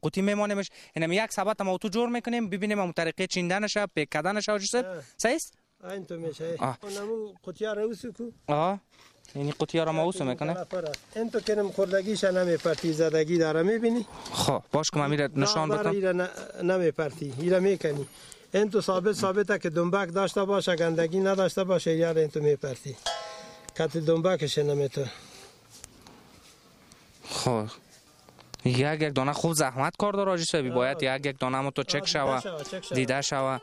قوطی میمانیمش. اینم یک سبد ما تو جور میکنیم ببینیم اون طریقه چیندنش پیک کردنش حاجی صاحب صحیح است. این تو میشه اونمو قوطی را وسکو این قوطی را ما وسو میکنه. این تو کنم خوردگیش نمیپرتی زدگی داره میبینی. خب باش که من نشان بدم. ایرا نمیپرتی ایرا میکنی. این تو ثابته که دنبک داشته باشه گندگی نداشته باشه یار این تو میپرتی. کات دنبکش نمیتو. خب یک دانه خوب زحمت کار داره حاجی صاحب. باید یک دانه ما تو چک شوه دیده شوه.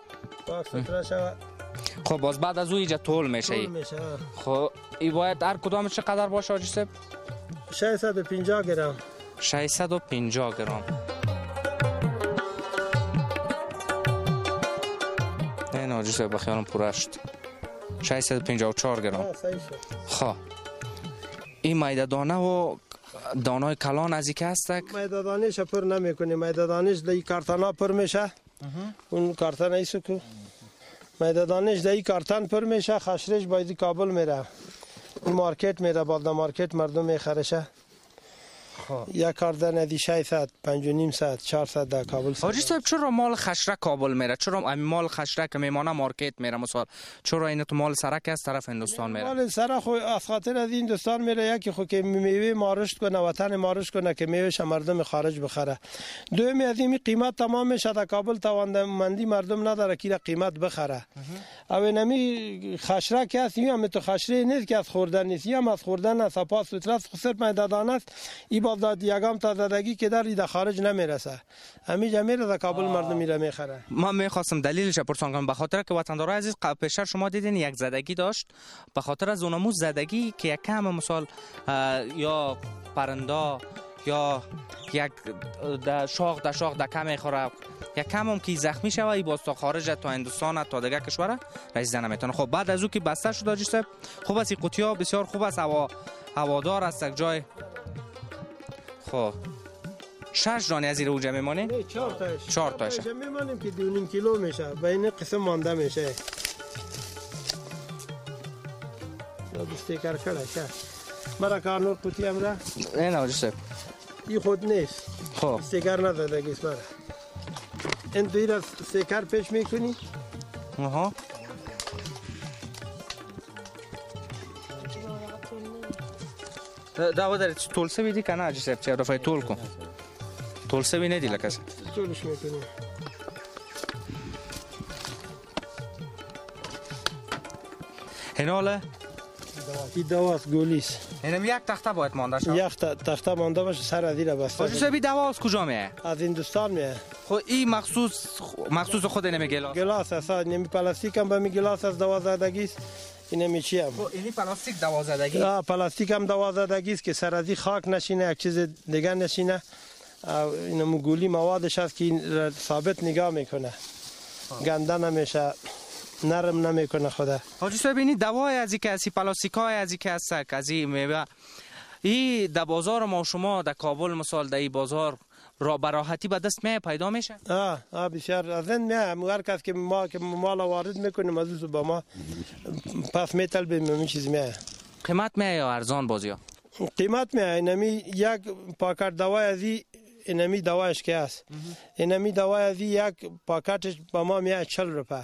خب باز بعد از او اینجا طول میشه. خب این باید هر کدامش چقدر باشه حاجی صاحب؟ 650 گرم. 650 گرم. این حاجی صاحب بخیالم پوره شد. 654 گرم. خب این میده دانه و دانای کلان از اینکه هستک میده دانش پر نمیکنی. میده دانش دی کارتنا پر میشه. اون کارتن ایسو کو میده دانش دی کارتن پر میشه. خشرش باید کابل میره. این مارکت میره. بعد مارکت مردم میخرشه. یک کاردن ادی 600 5.5 400 در کابل. حاجی صاحب چرا مال خشره کابل میره؟ چرا مال خشره که میمانه مارکت میره مثلا؟ چرا این تو مال سرک از طرف هندوستان میره؟ مال سرک خو از خاطر از هندوستان میره. یکی خو که میوه مارشت کنه وطن مارشت کنه که میوهش مردم خارج بخره. دومی از این قیمت تمام میشه. در کابل توانمندی مردم نداره که قیمت بخره. او نمی خشره که است هم تو خشره نیست که از خوردن نیست. هم از خوردن است. پاس وترس خسر میدادان است. داد یگام تا زدگی که در خارج نمیرسه. همیشه میره در کابل مردم میره میخره. من میخواستم دلیلش پرسان کنم. به خاطر که وطندارای عزیز پیشتر شما دیدین یک زدگی داشت. به خاطر از اونمو زدگی که یک کم مثال یا پرنده یا یک شاخ در کم میخوره یک کم هم که زخمی شوه ای باز تا خارج تا هندوستان تا دیگه کشور رسیدن نمیتونه. خب بعد از او که بسته شد حاجی صاحب خوب است. این قوطی‌ها بسیار خوب است. هوادار است. یک جای خب 6 دانه از این اوجه میمونه؟ نه 4 تاش میمونیم که 2.5 کیلو میشه. به این قسم مانده میشه. استیکر کرده که مرا کارنور قوطی هم را این حاجی صاحب این خود نیست. خب استیکر نداده گیست مرا. این توی را استیکر پیش میکنی. داو در طول سوی دی کنه حاجی صاحب. چه رفای طول کن. طول سوی ندی لکس. طولش میکنی. هناله این دواست گولیست. اینم یک تخته باید مانده شد. یک تخته مانده باشه سر ادی را بسته. حاجی صاحب دوا از کجا میه؟ از هندوستان میه. خب این مخصوص خود نمی گلاس. گلاس است. نمی پلاستیک هم به می گلاس از دوا زدگی است. این میچی هم. خب این پلاستیک دوا زدگی. پلاستیک هم دوا زدگی است که سر ادی خاک نشینه یک چیز دیگه نشینه. اینم گولی موادش است که ثابت نگاه میکنه. گنده نمیشه. نرم نمیکنه خدا. حاجی صاحب این دوای از این که از پلاستیکای از این که از سک از این میوه این در بازار ما شما در کابل مثال در این بازار را براحتی به دست می پیدا میشه؟ بسیار از این میه. هر کس که مال وارد میکنیم از با ما پس میطلبیم این چیز میه. قیمت میه یا ارزان بازی ها؟ قیمت میه. اینمی یک پاکت دوای از اینمی دوایش که است. اینمی دوای از یک پاکتش با ما میه 40 روپه.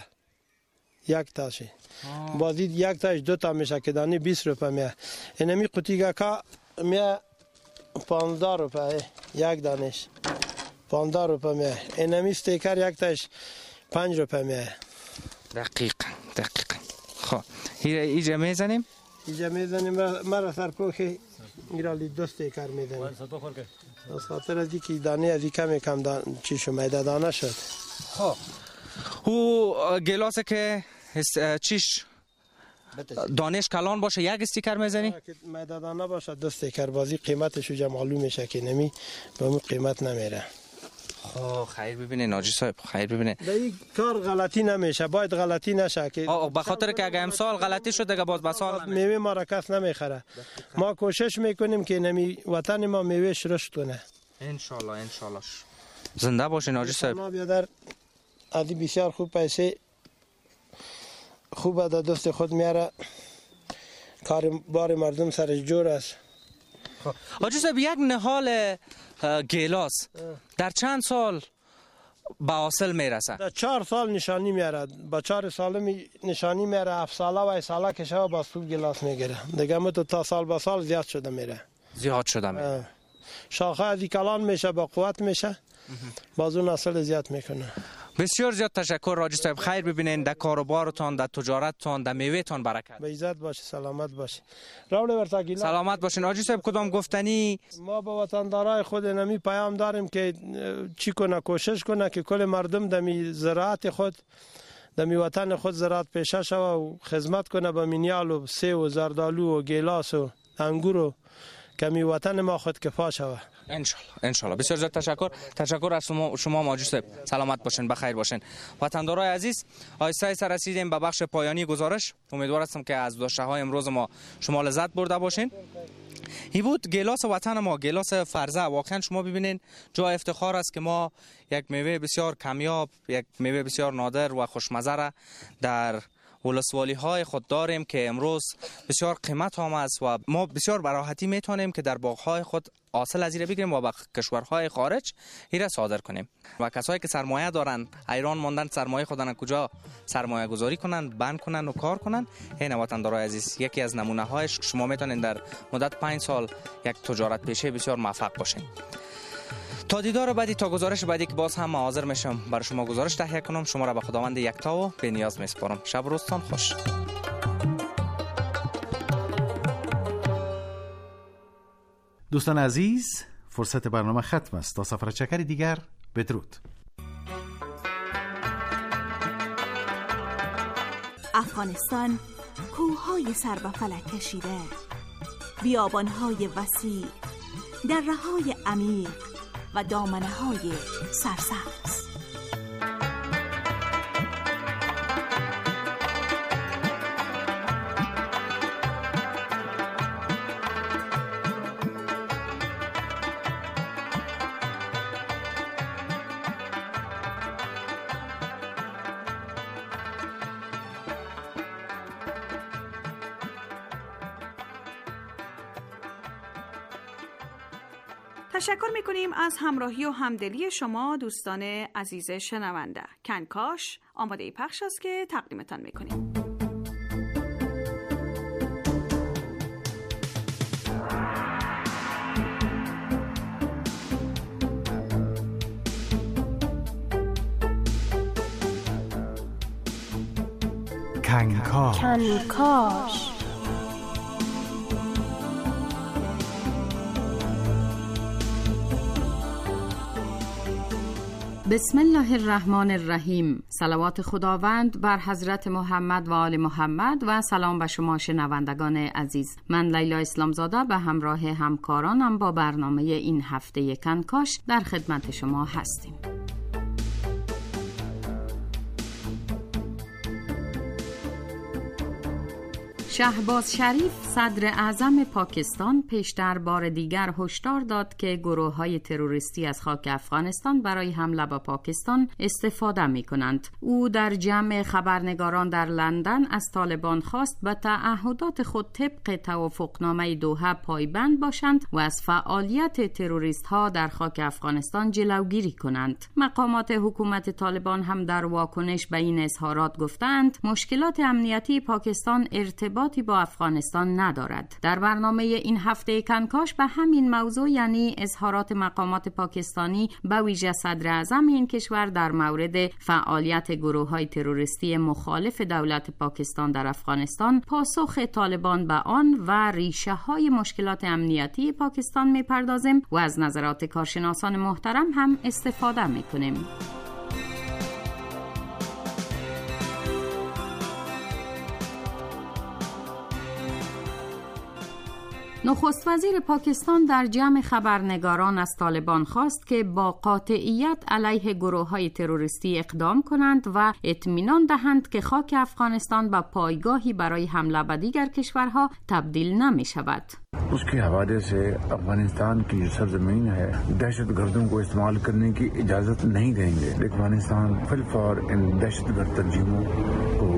یک تاشی. بازید یک تاش 2 تا میشه که دانی 20 روپه میه. اینمی قوطی که میه 15 روپه یک دانش. 15 روپه میه. اینمی استیکر یک تاش 5 روپه میه. دقیقاً. خب اینجا میزنیم؟ اینجا میزنیم. مرا سرپوخی ایرالی 2 استیکر میزنیم. از خاطر از اینکه دانه از کم چی شو میده دانه شد. خب او گلاسه که چیش دانش کلان باشه یک استیکر میزنی؟ میده دانه باشه 2 استیکر. بازی قیمتش جو معلوم میشه که نمی به اون قیمت نمیره. خیر ببینه ناجی صاحب خیر ببینه. در این کار غلطی نمیشه. باید غلطی نشه که به خاطر که اگه امسال غلطی شد دیگه باز بسال میوه ما را کس نمیخره. ما کوشش میکنیم که نمی وطن ما میوهش رشد کنه. ان شاء الله زنده باشه ناجی صاحب. ما بیادر ادی بسیار خوب پیسه خوب در دست خود میاره. کار بار مردم سرش جور است. حاجی صاحب یک نهال گیلاس در چند سال به حاصل میرسه؟ در 4 سال نشانی میاره. با 4 سال نشانی میاره. 7 ساله و 8 ساله کشه و باز خوب گلاس میگیره. دیگه متو تا سال به سال زیاد شده میره. زیاد شده میره. شاخه از کلان میشه، با قوت میشه، باز اون اصل زیاد میکنه. بسیار زیاد تشکر راجی صاحب. خیر ببینین در کاروبارتان، در تجارتتان، در میوهتان برکت. به عزت باشه، سلامت باشه. راول ورتاگیلا سلامت باشین. راجی صاحب کدام گفتنی؟ ما به وطندارای خود نمی پیام داریم که چی کنه، کوشش کنه که کل مردم دمی زراعت خود، دمی وطن خود زراعت پیشه شوه و خدمت کنه به مینیال و سیب و زردالو و گیلاس و انگور و کمی وطن ما خود کفا شوه. انشالله. بسیار زیاد تشکر از شما ماجی صاحب. سلامت باشین، بخیر باشین. وطندارای عزیز، آیسته رسیدیم به بخش پایانی گزارش. امیدوار هستم که از داشته های امروز ما شما لذت برده باشین. این بود گیلاس وطن ما، گیلاس فرزه. واقعا شما ببینین جای افتخار است که ما یک میوه بسیار کمیاب، یک میوه بسیار نادر و خوشمزه را در ولسوالی های خود داریم که امروز بسیار قیمت هم است و ما بسیار براحتی میتونیم که در باغ های خود حاصل از این بگیریم و به کشورهای خارج ایره صادر کنیم. و کسایی که سرمایه دارن، ایران ماندن، سرمایه خودن کجا سرمایه گذاری کنن، بند کنن و کار کنن. این وطندارای عزیز یکی از نمونه هایش. شما میتونین در مدت 5 سال یک تجارت پیشه بسیار موفق باشین. تا دیدار بعدی، تا گزارش بعدی که باز هم حاضر میشم برای شما گزارش تهیه کنم. شما را به خداوند یکتا و به نیاز میسپارم. شب و روزتان خوش. دوستان عزیز، فرصت برنامه ختم است. تا سفر چکر دیگر، بدرود. افغانستان کوههای سر به فلک کشیده، بیابانهای وسیع، دره‌های عمیق و دامنه‌های سرسبز. تشکر میکنیم از همراهی و همدلی شما دوستان عزیز شنونده. کنکاش آماده پخش است که تقدیمتان میکنیم. کنکاش. بسم الله الرحمن الرحیم. صلوات خداوند بر حضرت محمد و آل محمد و سلام به شما شنوندگان عزیز. من لیلا اسلامزاده به همراه همکارانم با برنامه این هفته کنکاش در خدمت شما هستیم. شهباز شریف صدر اعظم پاکستان پیشتر بار دیگر هشدار داد که گروه‌های تروریستی از خاک افغانستان برای حمله به پاکستان استفاده می‌کنند. او در جمع خبرنگاران در لندن از طالبان خواست به تعهدات خود طبق توافقنامه دوحه پایبند باشند و از فعالیت تروریست‌ها در خاک افغانستان جلوگیری کنند. مقامات حکومت طالبان هم در واکنش به این اظهارات گفتند مشکلات امنیتی پاکستان ارتباطی با افغانستان ندارد. در برنامه این هفته کنکاش به همین موضوع، یعنی اظهارات مقامات پاکستانی به ویژه صدر اعظم این کشور در مورد فعالیت گروه‌های تروریستی مخالف دولت پاکستان در افغانستان، پاسخ طالبان به آن و ریشه‌های مشکلات امنیتی پاکستان می‌پردازیم و از نظرات کارشناسان محترم هم استفاده می‌کنیم. نخست وزیر پاکستان در جمع خبرنگاران از طالبان خواست که با قاطعیت علیه گروه‌های تروریستی اقدام کنند و اطمینان دهند که خاک افغانستان به پایگاهی برای حمله به دیگر کشورها تبدیل نمی شود. उसके हवाले से अफगानिस्तान की जो सरजमीन है दहशतगर्दों को इस्तेमाल करने की इजाज़त नहीं देंगे। अफगानिस्तान फिलफौर इन दहशतगर्द तंजीमों को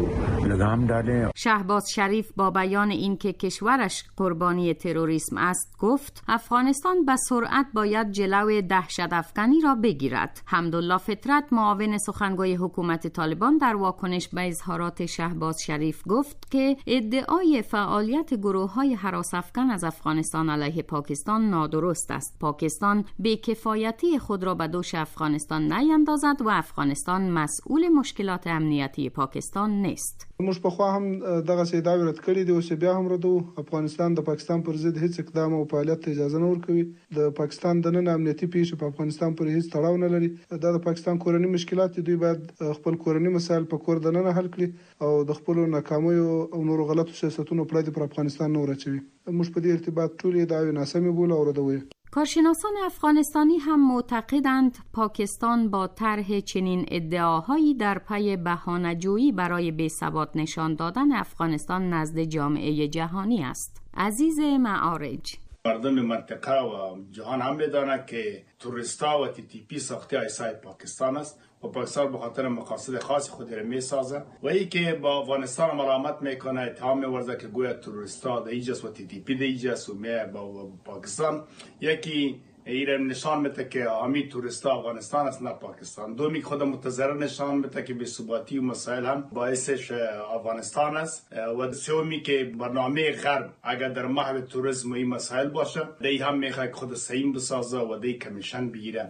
लगाम डालें. شهباز شریف با بیان اینکه کشورش قربانی تروریسم است گفت افغانستان به سرعت باید جلوی دهشت افکنی را بگیرد. حمدالله فطرت معاون سخنگوی حکومت طالبان در واکنش به اظهارات شهباز شریف گفت که ادعای فعالیت گروه‌های هراس افکن از افغانستان علیه پاکستان نادرست است. پاکستان بی‌کفایتی خود را به دوش افغانستان نیندازد و افغانستان مسئول مشکلات امنیتی پاکستان نیست. موږ په خوا هم دغه سیداوی رد کړی دی او بیا هم ردو. افغانستان د پاکستان پر ضد هیڅ اقدام او فعالیت ته اجازه نه ورکوي. د پاکستان د نن امنیتي پیښې په افغانستان پر هیڅ تړاو نه لري. د پاکستان کورنۍ مشکلات دوی باید خپل کورنۍ مسایل په کور دننه حل کړي او د خپل ناکامیو او نورو غلطو سیاستونو پلي پر افغانستان نه ورچوي. موږ په دې ارتباط ټول ادعای ناسمې بوله او ردوي. کارشناسان افغانستانی هم معتقدند پاکستان با طرح چنین ادعاهایی در پی بهانه‌جویی برای بی‌ثبات نشان دادن افغانستان نزد جامعه جهانی است. عزیز معارج: مردم منطقه و جهان هم بدانند که تروریستا و TTP ساخته ایسای پاکستان است و پاکستان به خاطر مقاصد خاص خود را میسازه و ای که با افغانستان ملامت میکنه، اتهام میورزه که گویا تروریستا در ایجاست و TTP در ایجاست و با پاکستان یکی ایران نشان میده که همین توریستا افغانستان است نه پاکستان. دومی خود متضرر نشان میده که بی‌ثباتی و مسائل هم باعثش افغانستان است و سومی که برنامه غرب اگر در محو توریسم این مسائل باشه دی هم میخواد خود سیم بسازه و دی کمیشن بگیره.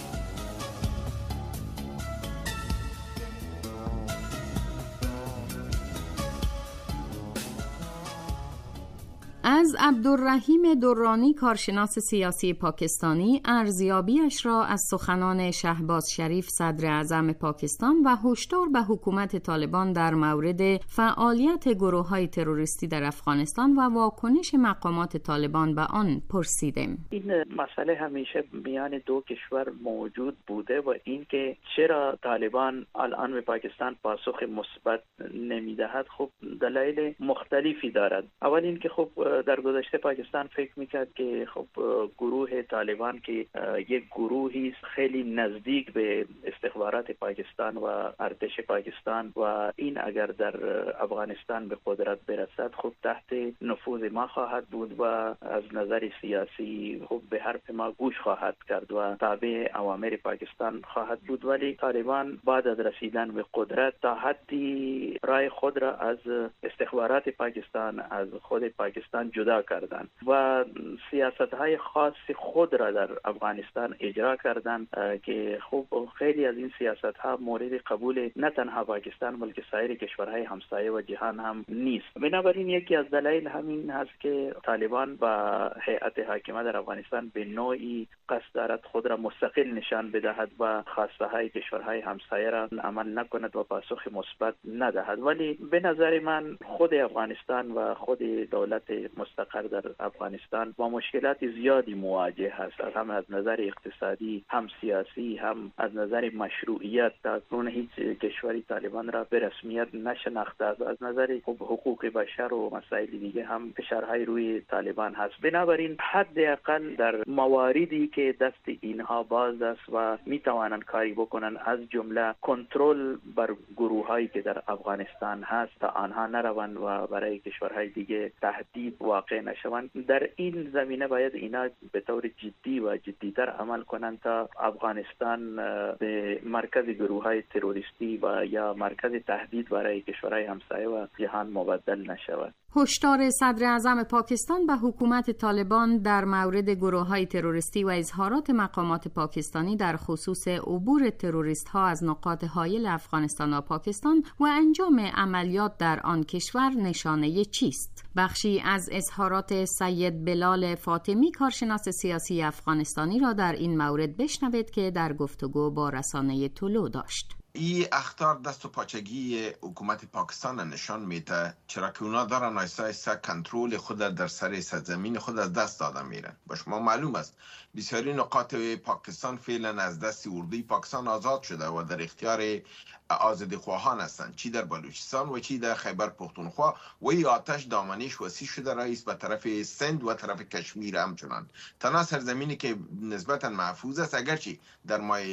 از عبدالرحیم درانی کارشناس سیاسی پاکستانی ارزیابیش را از سخنان شهباز شریف صدر اعظم پاکستان و هشدار به حکومت طالبان در مورد فعالیت گروه‌های تروریستی در افغانستان و واکنش مقامات طالبان به آن پرسیدیم. این مسئله همیشه میان دو کشور موجود بوده و اینکه چرا طالبان الان به پاکستان پاسخ مثبت نمیدهد خب دلایل مختلفی دارد. اول اینکه خب در گذشته پاکستان فکر میکرد که خب گروه طالبان که یک گروهی خیلی نزدیک به استخبارات پاکستان و ارتش پاکستان و این اگر در افغانستان به قدرت برسد خب تحت نفوذ ما خواهد بود و از نظر سیاسی خب به حرف ما گوش خواهد کرد و تابع اوامر پاکستان خواهد بود. ولی طالبان بعد از رسیدن به قدرت تا حدی رای خود را از استخبارات پاکستان از خود پاکستان جدا کردند و سیاست‌های خاص خود را در افغانستان اجرا کردند که خب خیلی از این سیاست‌ها مورد قبول نه تنها پاکستان بلکه سایر کشورهای همسایه و جهان هم نیست. بنابراین یکی از دلایل همین هست که طالبان و هیئت حاکمه در افغانستان به نوعی قصد دارد خود را مستقل نشان بدهد و خواسته‌های کشورهای همسایه را عمل نکند و پاسخ مثبت ندهد. ولی به نظر من خود افغانستان و خود دولت مستقر در افغانستان با مشکلات زیادی مواجه هست، هم از نظر اقتصادی هم سیاسی هم از نظر مشروعیت. تاکنون هیچ کشوری طالبان را به رسمیت نشناخته است. از نظر حقوق بشر و مسائل دیگه هم فشارهای روی طالبان هست. بنابراین حداقل در مواردی که دست اینها باز است و میتوانند کاری بکنن از جمله کنترل بر گروهایی که در افغانستان هست تا آنها نروند و برای کشورهای دیگه تهدید واقع نشوند، در این زمینه باید اینا به طور جدی و جدیتر عمل کنند تا افغانستان به مرکز گروه‌های تروریستی و یا مرکز تهدید برای کشورهای همسایه و جهان مبدل نشود. هشدار صدر اعظم پاکستان به حکومت طالبان در مورد گروه‌های تروریستی و اظهارات مقامات پاکستانی در خصوص عبور تروریست‌ها از نقاط حایل افغانستان و پاکستان و انجام عملیات در آن کشور نشانه چیست؟ بخشی از اظهارات سید بلال فاطمی کارشناس سیاسی افغانستانی را در این مورد بشنوید که در گفتگو با رسانه طلوع داشت. این اخطار دست و پاچگی حکومت پاکستان نشان میده، چرا که اونا دارن ایسا کنترل خود در سر سرزمین خود از دست داده میرن. با شما معلوم است بسیاری نقاط پاکستان فعلا از دست اردوی پاکستان آزاد شده و در اختیار آزادیخواهان هستند، چی در بلوچستان و چی در خیبر پختونخوا و این آتش دامنیش وسیع شده رئیس به طرف سند و طرف کشمیر همچنان. تنها سرزمینی که نسبتا محفوظ است اگرچه در مای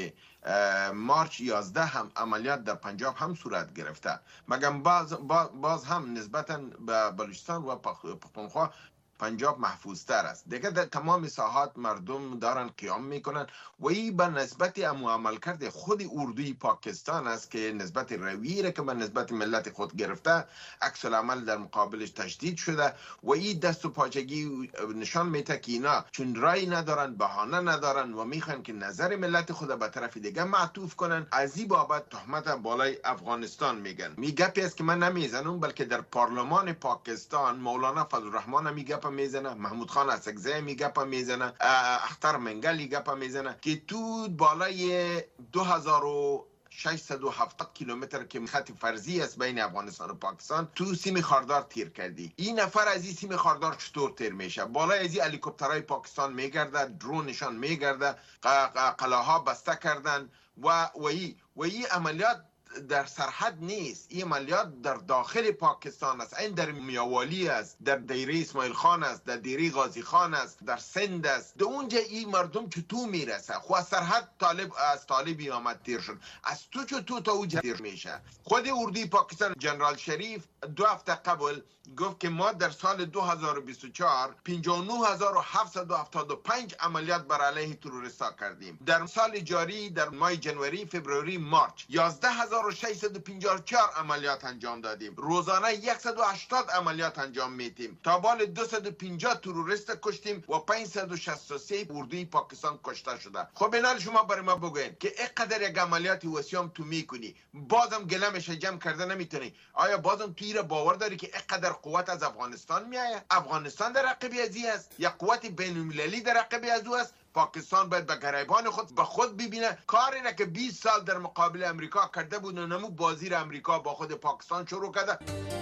مارچ 11 هم عملیات در پنجاب هم صورت گرفته، مگم باز هم نسبتا به بلوچستان و پختونخوا پنجاب محفوظ تر است. دیگه در تمام ساحات مردم دارن قیام میکنن و این به نسبت عملکرد خود اردوی پاکستان است که نسبت رویه که به نسبت ملت خود گرفته عکس العمل در مقابلش تشدید شده و این دست و پاچگی نشان میده که اینا چون رای ندارن، بهانه ندارن و میخوان که نظر ملت خود به طرف دیگه معطوف کنن. از این بابت تهمت بالای افغانستان میگن. میگپی است که من نمیزنم، بلکه در پارلمان پاکستان مولانا فضل الرحمن میگپ میزنه، محمود خان اسکزی میگپ میزنه، اختر منگلی گپ میزنه که تو بالای 2670 کیلومتر که خط فرضی است بین افغانستان و پاکستان تو سیم خاردار تیر کردی. این نفر از این سیم خاردار چطور تیر میشه؟ بالای از این هلیکوپترهای پاکستان میگرده، درونشان میگرده، قلاها بسته کردن و این عملیات در سرحد نیست، این عملیات در داخل پاکستان است. این در میاوالی است، در دیره اسماعیل خان است، در دیره غازی خان است، در سند است. در اونجا این مردم چطور میرسه؟ خو از سرحد طالبی آمد تیر شد، از تو چطور تا اونجا تیر میشه؟ خود اردوی پاکستان جنرال شریف 2 هفته قبل گفت که ما در سال 2024 59775 عملیات بر علیه تروریستا کردیم. در سال جاری در ماه جنوری، فبروری، مارچ 11654 عملیات انجام دادیم. روزانه 180 عملیات انجام میدیم. تا بال 250 تروریست کشتیم و 563 اردوی پاکستان کشته شده. خب بنال شما برای ما بگوین که اینقدر یک عملیات وسیام تو میکنی، بازم گلمش جمع کرده نمیتونی. آیا بازم تو ایره باور داری که اینقدر قوت از افغانستان میآید؟ افغانستان در رقیب ازی است یا قوت بین المللی در رقیب ازو است؟ پاکستان باید به گریبان خود ببینه. کاری را که 20 سال در مقابل امریکا کرده بود و نمو بازی را امریکا با خود پاکستان شروع کرده.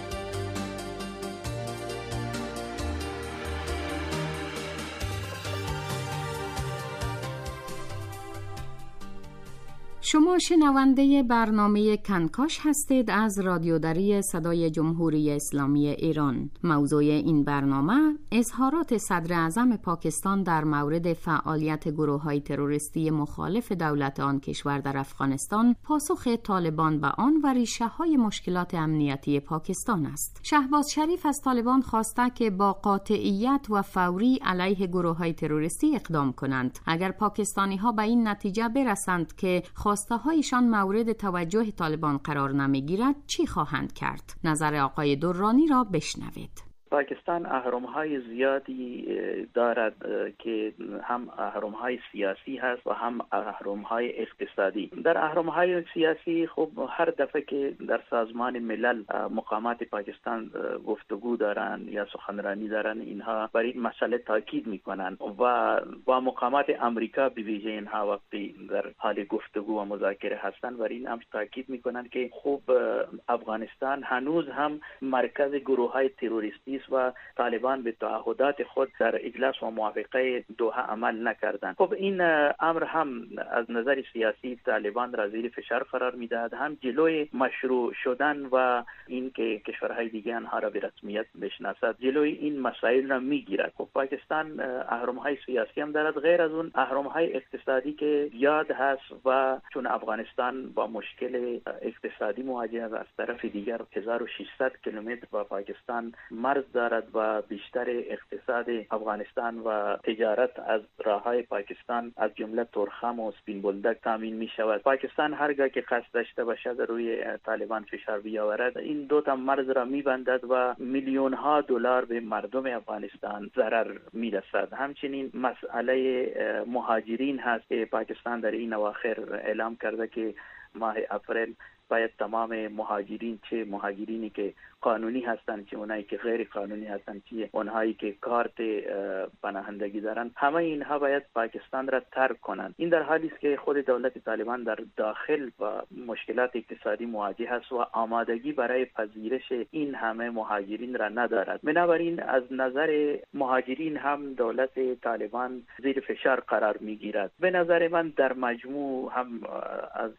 شما شنونده برنامه کنکاش هستید از رادیوداری صدای جمهوری اسلامی ایران. موضوع این برنامه اظهارات صدر اعظم پاکستان در مورد فعالیت گروه‌های تروریستی مخالف دولت آن کشور در افغانستان، پاسخ طالبان به آن و ریشه‌های مشکلات امنیتی پاکستان است. شهباز شریف از طالبان خواسته که با قاطعیت و فوری علیه گروه‌های تروریستی اقدام کنند. اگر پاکستانی‌ها به این نتیجه برسند که خواسته‌هایشان مورد توجه طالبان قرار نمیگیرد، چی خواهند کرد؟ نظر آقای درانی را بشنوید. پاکستان اهرم‌های زیادی دارد که هم اهرم‌های سیاسی هست و هم اهرم‌های اقتصادی. در اهرم‌های سیاسی خب هر دفعه که در سازمان ملل مقامات پاکستان گفتگو دارن یا سخنرانی دارن، اینها بر این مسئله تاکید میکنن و با مقامات امریکا به ویژه اینها وقتی در حال گفتگو و مذاکره هستن بر این امر تاکید میکنن که خب افغانستان هنوز هم مرکز گروه‌های تروریستی و طالبان به تعهدات خود در اجلاس و موافقه دوحه عمل نکردند. خب این امر هم از نظر سیاسی طالبان را زیر فشار قرار میدهد، هم جلوی مشروع شدن و این که کشورهای دیگه آنها را به رسمیت بشناسد جلوی این مسائل را میگیرد. خب پاکستان اهرم‌های سیاسی هم دارد، غیر از اون اهرم‌های اقتصادی که زیاد هست و چون افغانستان با مشکل اقتصادی مواجه است، از طرف دیگر 1600 کیلومتر با پاکستان مرز دارد و بیشتر اقتصاد افغانستان و تجارت از راههای پاکستان از جمله تورخم و سپین بولدک تامین می شود. پاکستان هرگاه که قصد داشته باشد روی طالبان فشار بیاورد، این دو تا مرز را می بندد و میلیون ها دلار به مردم افغانستان ضرر می رسد. همچنین مسئله مهاجرین هست که پاکستان در این اواخر اعلام کرده که ماه اپریل باید تمام مهاجرین، چه مهاجرینی که قانونی هستند چه اونایی که غیر قانونی هستند چه اونهایی که کارت پناهندگی دارن، همه اینها باید پاکستان را ترک کنند. این در حالی است که خود دولت طالبان در داخل با مشکلات اقتصادی مواجه است و آمادگی برای پذیرش این همه مهاجرین را ندارد. بنابراین از نظر مهاجرین هم دولت طالبان زیر فشار قرار میگیرد. به نظر من در مجموع هم از نظر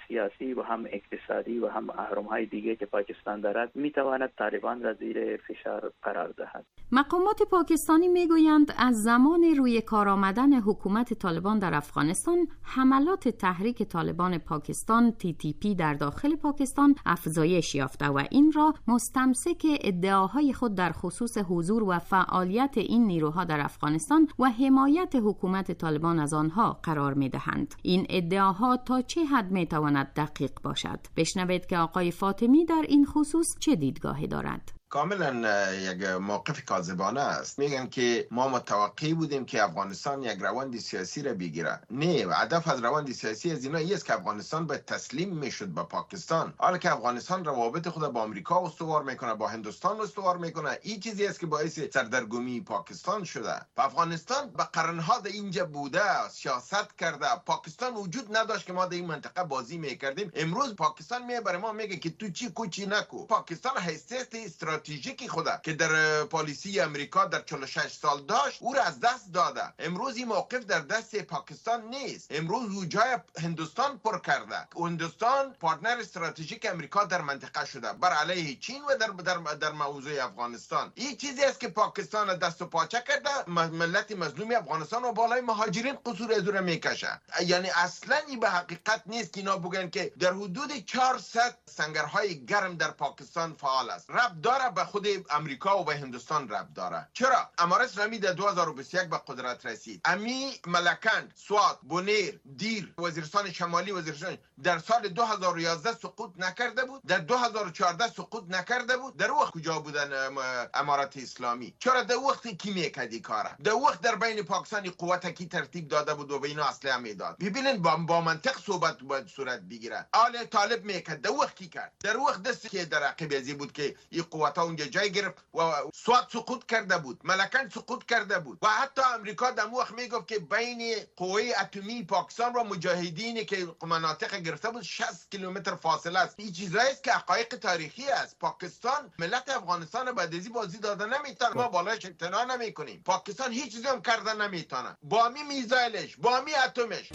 سیاسی و هم اقتصادی و هم اهرم‌های دیگه که پاکستان دارد میتواند طالبان را زیر فشار قرار دهد. مقامات پاکستانی میگویند از زمان روی کار آمدن حکومت طالبان در افغانستان، حملات تحریک طالبان پاکستان TTP در داخل پاکستان افزایش یافته و این را مستمسک ادعاهای خود در خصوص حضور و فعالیت این نیروها در افغانستان و حمایت حکومت طالبان از آنها قرار میدهند. این ادعاها تا چه حد میتواند دقیق باشد؟ بشنوید که آقای فاطمی در این خصوص چه دیدگاهی دارد. کاملا یک موقف کاذبانه است. میگن که ما متوقع بودیم که افغانستان یک روند سیاسی را بگیره. نه، هدف از روند سیاسی از اینا است که افغانستان به تسلیم میشد به پاکستان. حالا که افغانستان روابط خود با آمریکا استوار میکنه، با هندوستان استوار میکنه، این چیزی است که باعث سردرگمی پاکستان شده. افغانستان به قرنها در اینجا بوده، سیاست کرده. پاکستان وجود نداشت که ما در این منطقه بازی میکردیم. امروز پاکستان میبره ما میگه که تو چی کوچی نکو. پاکستان حیثیت استراتژیکی خدا که در پالیسی امریکا در 46 سال داشت او را از دست داده. امروز این موقف در دست پاکستان نیست. امروز او جای هندوستان پر کرده. هندوستان پارتنر استراتژیک امریکا در منطقه شده بر علیه چین و در موضوع افغانستان. این چیزی است که پاکستان دست و پاچه کرده. ملت مظلوم افغانستان و بالای مهاجرین قصور از او میکشه. یعنی اصلا این به حقیقت نیست که اینا بگن که در حدود 400 سنگرهای گرم در پاکستان فعال است. ربط داره به خود امریکا و به هندوستان ربط داره. چرا؟ امارات اسلامی در 2021 به قدرت رسید. امی ملکند، سوات، بونیر، دیر، وزیرستان شمالی، وزیرستان در سال 2011 سقوط نکرده بود، در 2014 سقوط نکرده بود. در وقت کجا بودن امارات اسلامی؟ چرا در وقت کی میکردی کاره؟ در وقت در بین پاکستانی قوت کی ترتیب داده بود و به اینا اسلحه میداد. ببینید با منطق صحبت باید صورت بگیره. آل طالب میکرد، در وقت کی کرد؟ در وقت دستی که در عقب ازی بود که این قوت اونجا جای گرفت و سوات سقوط کرده بود، ملکن سقوط کرده بود و حتی امریکا در وقت میگفت که بین قوه اتمی پاکستان و مجاهدینی که مناطق گرفته بود 60 کیلومتر فاصله است. این چیزایی است که حقایق تاریخی است. پاکستان ملت افغانستان بعد از بازی داده نمیتونه. ما بالاش امتناع نمیکنیم. پاکستان هیچ چیزی هم کردن نمیتونه. با می میزایلش، با می اتمش.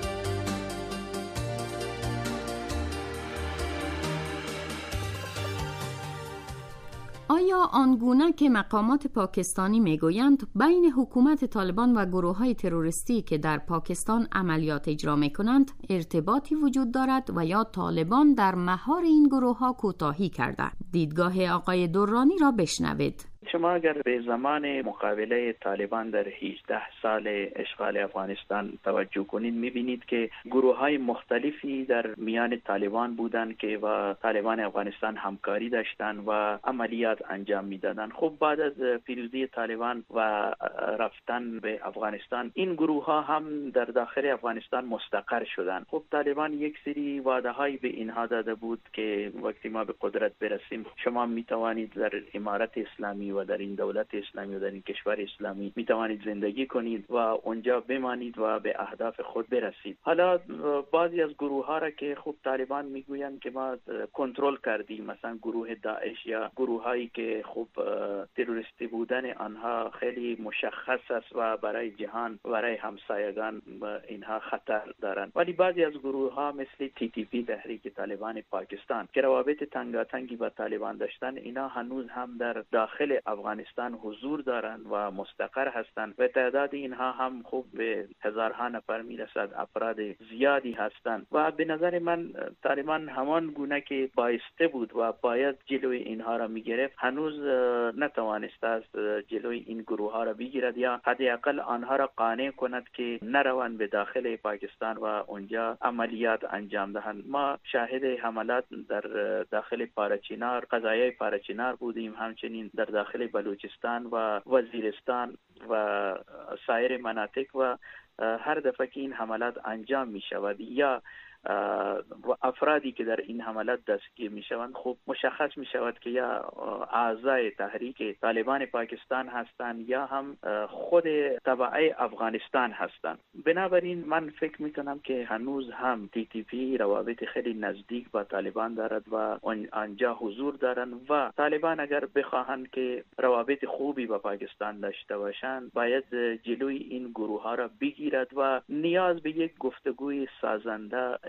آیا آنگونه که مقامات پاکستانی میگویند بین حکومت طالبان و گروه‌های تروریستی که در پاکستان عملیات اجرا میکنند ارتباطی وجود دارد و یا طالبان در مهار این گروه‌ها کوتاهی کرده؟ دیدگاه آقای درانی را بشنوید. شما اگر به زمان مقابله طالبان در 18 سال اشغال افغانستان توجه کنید میبینید که گروه‌های مختلفی در میان طالبان بودند که و طالبان افغانستان همکاری داشتند و عملیات انجام میدادند. خب بعد از پیروزی طالبان و رفتن به افغانستان این گروه‌ها هم در داخل افغانستان مستقر شدند. خب طالبان یک سری وعده‌های به اینها داده بود که وقتی ما به قدرت برسیم شما میتوانید در امارت اسلامی و در این دولت اسلامی و در این کشور اسلامی می توانید زندگی کنید و اونجا بمانید و به اهداف خود برسید. حالا بعضی از گروه ها را که خب طالبان میگویند که ما کنترل کردیم، مثلا گروه داعش یا گروه هایی که خب تروریستی بودن آنها خیلی مشخص است و برای جهان و برای همسایگان اینها خطر دارند، ولی بعضی از گروه ها مثل TTP تحریک طالبان پاکستان که روابط تنگاتنگی با طالبان داشتن، اینا هنوز هم در داخل افغانستان حضور دارند و مستقر هستند و تعداد اینها هم خوب به هزارها نفر میرسد، افراد زیادی هستند و به نظر من طالبان همان گونه که بایسته بود و باید جلوی اینها را میگرفت هنوز نتوانسته است جلوی این گروه ها را بگیرد یا حداقل آنها را قانع کند که نروند به داخل پاکستان و اونجا عملیات انجام دهند. ما شاهد حملات در داخل پارچینار، قضایای پارچینار بودیم، همچنین در داخل بلوچستان و وزیرستان و سایر مناطق و هر دفعه که این حملات انجام می شود یا افرادی که در این حملات دستگیر می شوند خب مشخص می شود که یا اعضای تحریک طالبان پاکستان هستند یا هم خود تبع افغانستان هستند. بنابراین من فکر می کنم که هنوز هم TTP روابط خیلی نزدیک با طالبان دارد و آنجا حضور دارند و طالبان اگر بخواهند که روابط خوبی با پاکستان داشته باشند باید جلوی این گروه ها را بگیرد و نیاز به یک گفتگوی سازنده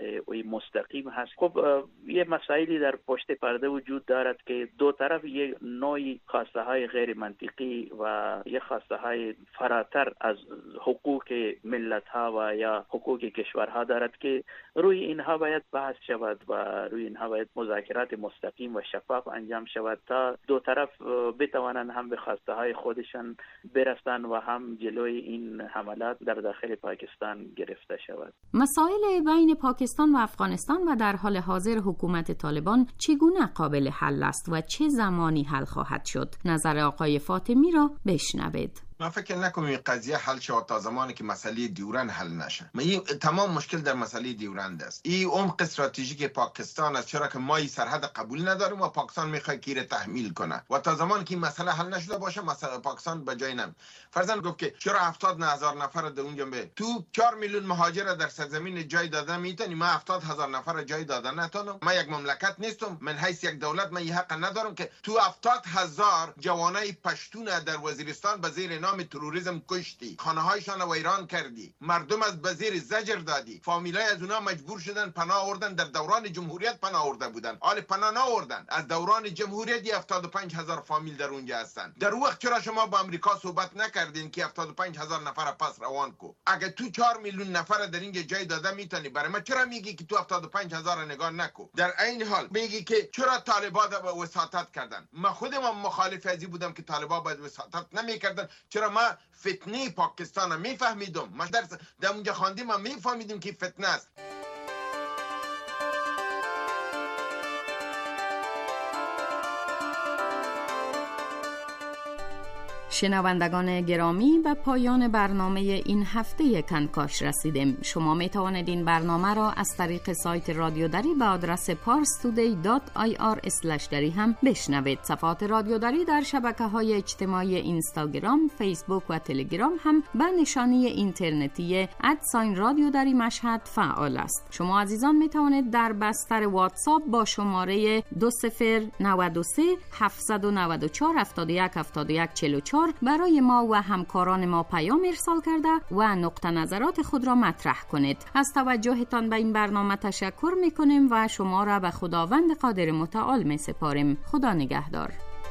مستقیم هست. خب یه مسائلی در پشت پرده وجود دارد که دو طرف یک نوعی خواسته های غیر منطقی و یک خواسته های فراتر از حقوق ملت ها و یا حقوق کشورها دارد که روی اینها باید بحث شود و روی اینها باید مذاکرات مستقیم و شفاف انجام شود تا دو طرف بتوانند هم به خواسته های خودشان برسند و هم جلوی این حملات در داخل پاکستان گرفته شود. مسائل بین پاکستان و افغانستان و در حال حاضر حکومت طالبان چگونه قابل حل است و چه زمانی حل خواهد شد؟ نظر آقای فاطمی را بشنوید. من فکر نکنم این قضیه حل شود تا زمانی که مسئله دیورند حل نشه. تمام مشکل در مسئله دیورند است. این عمق استراتژیک پاکستان است، چرا که ما این سرحد قبول نداریم و پاکستان میخواد کیر تحمیل کنه و تا زمانی که این مسئله حل نشده باشه مسئله پاکستان به جای نمیاد. فرضاً گفت که چرا 70,000 نفر در اونجا به تو 4 میلیون مهاجر در سرزمین جای دادن میتونی، ما 70,000 نفر جای دادن نتونم. ما یک مملکت نیستم، من حیث یک دولت من این حق ندارم که تو 70,000 جوانای پشتون در وزیرستان به زیر نام تروریسم کشتی، خانه هایشان رو ویران کردی، مردم از بزیر زجر دادی، فامیلای از اونا مجبور شدن پناه آوردن، در دوران جمهوریت پناه آورده بودن، حال پناه نآوردن. از دوران جمهوریت 75,000 فامیل در اونجا هستن. در وقت چرا شما با امریکا صحبت نکردین که 75,000 نفر پس روان کو؟ اگه تو 4 میلیون نفر در اینجا جای داده میتونی، برای ما چرا میگی که تو 75,000 نگاه نکو؟ در این حال میگی که چرا طالبان به وساطت کردن؟ من خودم مخالف ازی بودم که طالبان باید وساطت نمیکردن. چرا ما فتنه پاکستان میفهمیدم، ما در اونجا خواندیم ما میفهمیدیم که فتنه است. شنوندگان گرامی، به پایان برنامه این هفته کنکاش رسیدیم. شما می توانید این برنامه را از طریق سایت رادیو دری به آدرس parstoday.ir/dari هم بشنوید. صفحات رادیو دری در شبکه‌های اجتماعی اینستاگرام، فیسبوک و تلگرام هم به نشانی اینترنتی @رادیو دری مشهد فعال است. شما عزیزان می توانید در بستر واتساپ با شماره 2093 794 71 71 44 برای ما و همکاران ما پیام ارسال کرده و نقطه نظرات خود را مطرح کنید. از توجهتان به این برنامه تشکر می‌کنیم و شما را به خداوند قادر متعال می‌سپاریم. خدا نگهدار.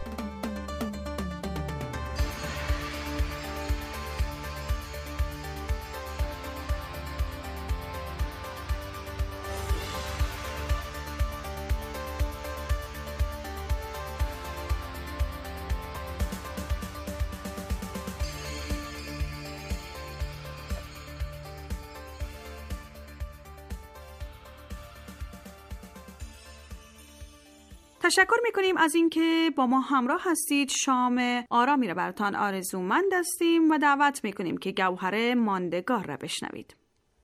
تشکر میکنیم از اینکه با ما همراه هستید. شام آرامی را براتان آرزومند هستیم و دعوت میکنیم که گوهر ماندگار را بشنوید.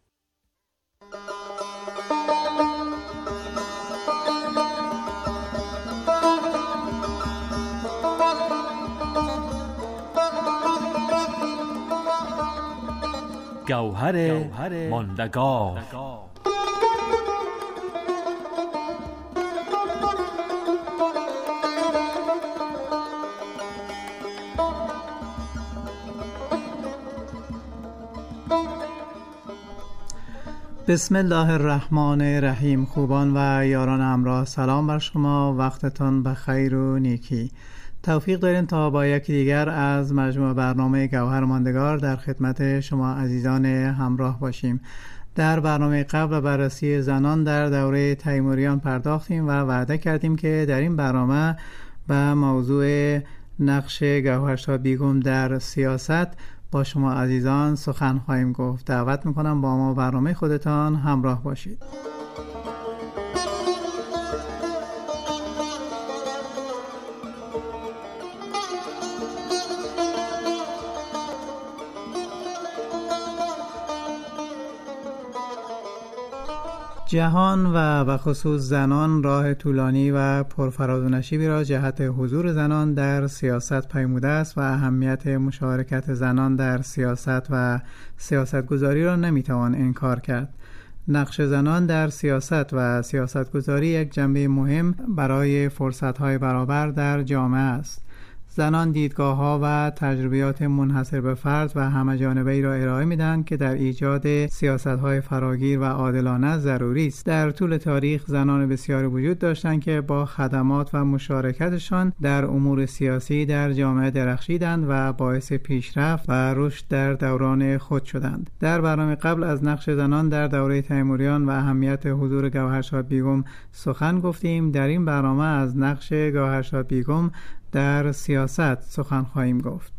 گوهر ماندگار. بسم الله الرحمن الرحیم. خوبان و یاران همراه، سلام بر شما، وقتتان بخیر و نیکی. توفیق داریم تا با یکی دیگر از مجموع برنامه گوهر ماندگار در خدمت شما عزیزان همراه باشیم. در برنامه قبل بررسی زنان در دوره تیموریان پرداختیم و وعده کردیم که در این برنامه به موضوع نقش گوهرشاد بیگم در سیاست با شما عزیزان سخن خواهیم گفت. دعوت میکنم با ما برنامه خودتان همراه باشید. جهان و به خصوص زنان راه طولانی و پرفراز و نشیبی را جهت حضور زنان در سیاست پیموده است و اهمیت مشارکت زنان در سیاست و سیاستگذاری را نمیتوان انکار کرد. نقش زنان در سیاست و سیاستگذاری یک جنبه مهم برای فرصت‌های برابر در جامعه است. زنان دیدگاه‌ها و تجربیات منحصر به فرد و همه‌جانبه‌ای را ارائه می‌دهند که در ایجاد سیاست‌های فراگیر و عادلانه ضروری است. در طول تاریخ زنان بسیاری وجود داشتند که با خدمات و مشارکتشان در امور سیاسی در جامعه درخشیدند و باعث پیشرفت و رشد در دوران خود شدند. در برنامه قبل از نقش زنان در دوره تیموریان و اهمیت حضور گوهرشاد بیگم سخن گفتیم. در این برنامه از نقش گوهرشاد بیگم در سیاست سخن خواهیم گفت.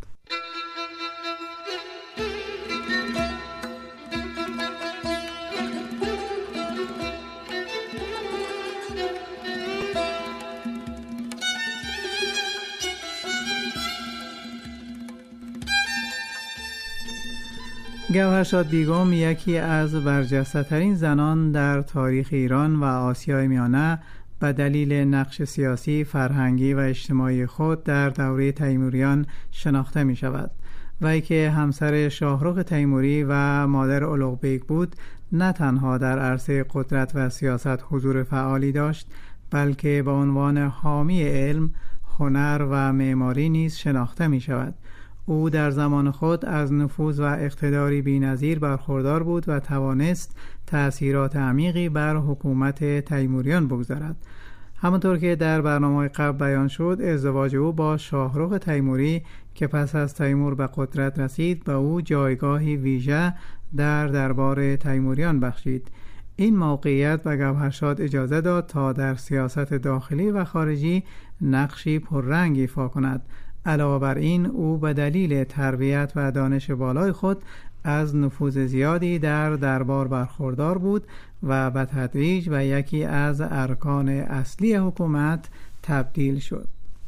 گوهرشاد بیگم یکی از برجسته‌ترین زنان در تاریخ ایران و آسیای میانه به دلیل نقش سیاسی، فرهنگی و اجتماعی خود در دوره تیموریان شناخته می شود. وی که همسر شاهرخ تیموری و مادر اولوغبیک بود، نه تنها در عرصه قدرت و سیاست حضور فعالی داشت، بلکه به عنوان حامی علم، هنر و معماری نیز شناخته می شود. او در زمان خود از نفوذ و اقتداری بی‌نظیر برخوردار بود و توانست تأثیرات عمیقی بر حکومت تیموریان بگذارد. همانطور که در برنامه قبل بیان شد، ازدواج او با شاهرخ تیموری که پس از تیمور به قدرت رسید، به او جایگاهی ویژه در دربار تیموریان بخشید. این موقعیت به گوهرشاد اجازه داد تا در سیاست داخلی و خارجی نقشی پررنگ ایفا کند. علاوه بر این، او به دلیل تربیت و دانش بالای خود از نفوذ زیادی در دربار برخوردار بود و به تدریج و یکی از ارکان اصلی حکومت تبدیل شد.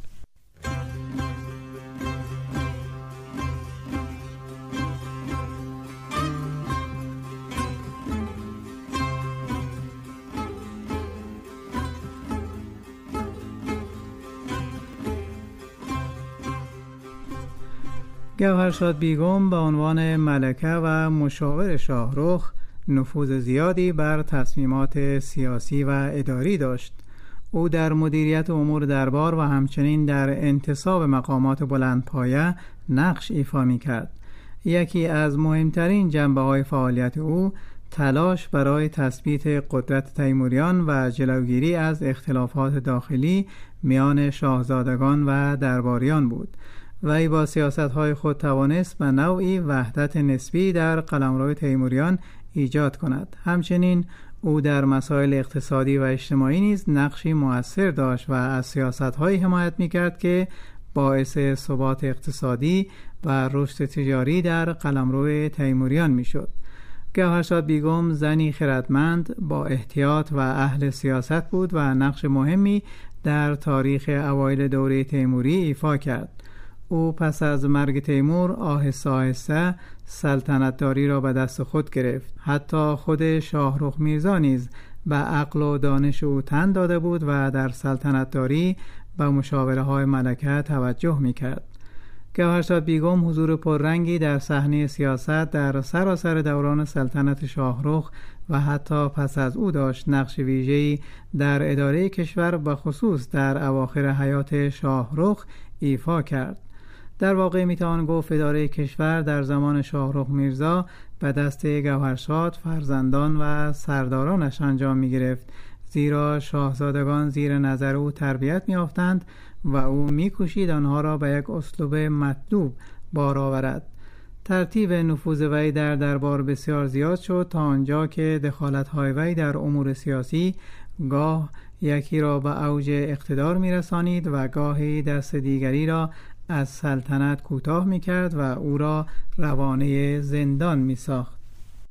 گوهرشاد بیگم به عنوان ملکه و مشاور شاهرخ نفوذ زیادی بر تصمیمات سیاسی و اداری داشت. او در مدیریت امور دربار و همچنین در انتصاب مقامات بلندپایه نقش ایفا می‌کرد. یکی از مهمترین جنبه‌های فعالیت او تلاش برای تثبیت قدرت تیموریان و جلوگیری از اختلافات داخلی میان شاهزادگان و درباریان بود. وی با سیاست‌های خود توانست به نوعی وحدت نسبی در قلمرو تیموریان ایجاد کند. همچنین او در مسائل اقتصادی و اجتماعی نیز نقشی مؤثر داشت و از سیاست‌هایی حمایت می‌کرد که باعث ثبات اقتصادی و رشد تجاری در قلمرو تیموریان می‌شد. گوهرشاد بیگم زنی خردمند با احتیاط و اهل سیاست بود و نقش مهمی در تاریخ اوایل دوره تیموری ایفا کرد. او پس از مرگ تیمور آهسته آهسته سلطنت داری را به دست خود گرفت. حتی خود شاهرخ میرزا نیز به عقل و دانش او تن داده بود و در سلطنت داری به مشاوره های ملکه توجه میکرد. گوهرشاد بیگم حضور پررنگی در صحنه سیاست در سراسر دوران سلطنت شاهرخ و حتی پس از او داشت. نقش ویژه‌ای در اداره کشور به خصوص در اواخر حیات شاهرخ ایفا کرد. در واقع میتوان گفت اداره کشور در زمان شاهرخ میرزا به دست گوهرشاد، فرزندان و سردارانش انجام میگرفت، زیرا شاهزادگان زیر نظر او تربیت میافتند و او میکوشید آنها را به یک اسلوب مطلوب بار آورد. ترتیب نفوذ وی در دربار بسیار زیاد شد تا آنجا که دخالت‌های وی در امور سیاسی گاه یکی را به اوج اقتدار میرسانید و گاهی دست دیگری را از سلطنت کوتاه می‌کرد و او را روانه زندان می‌ساخت.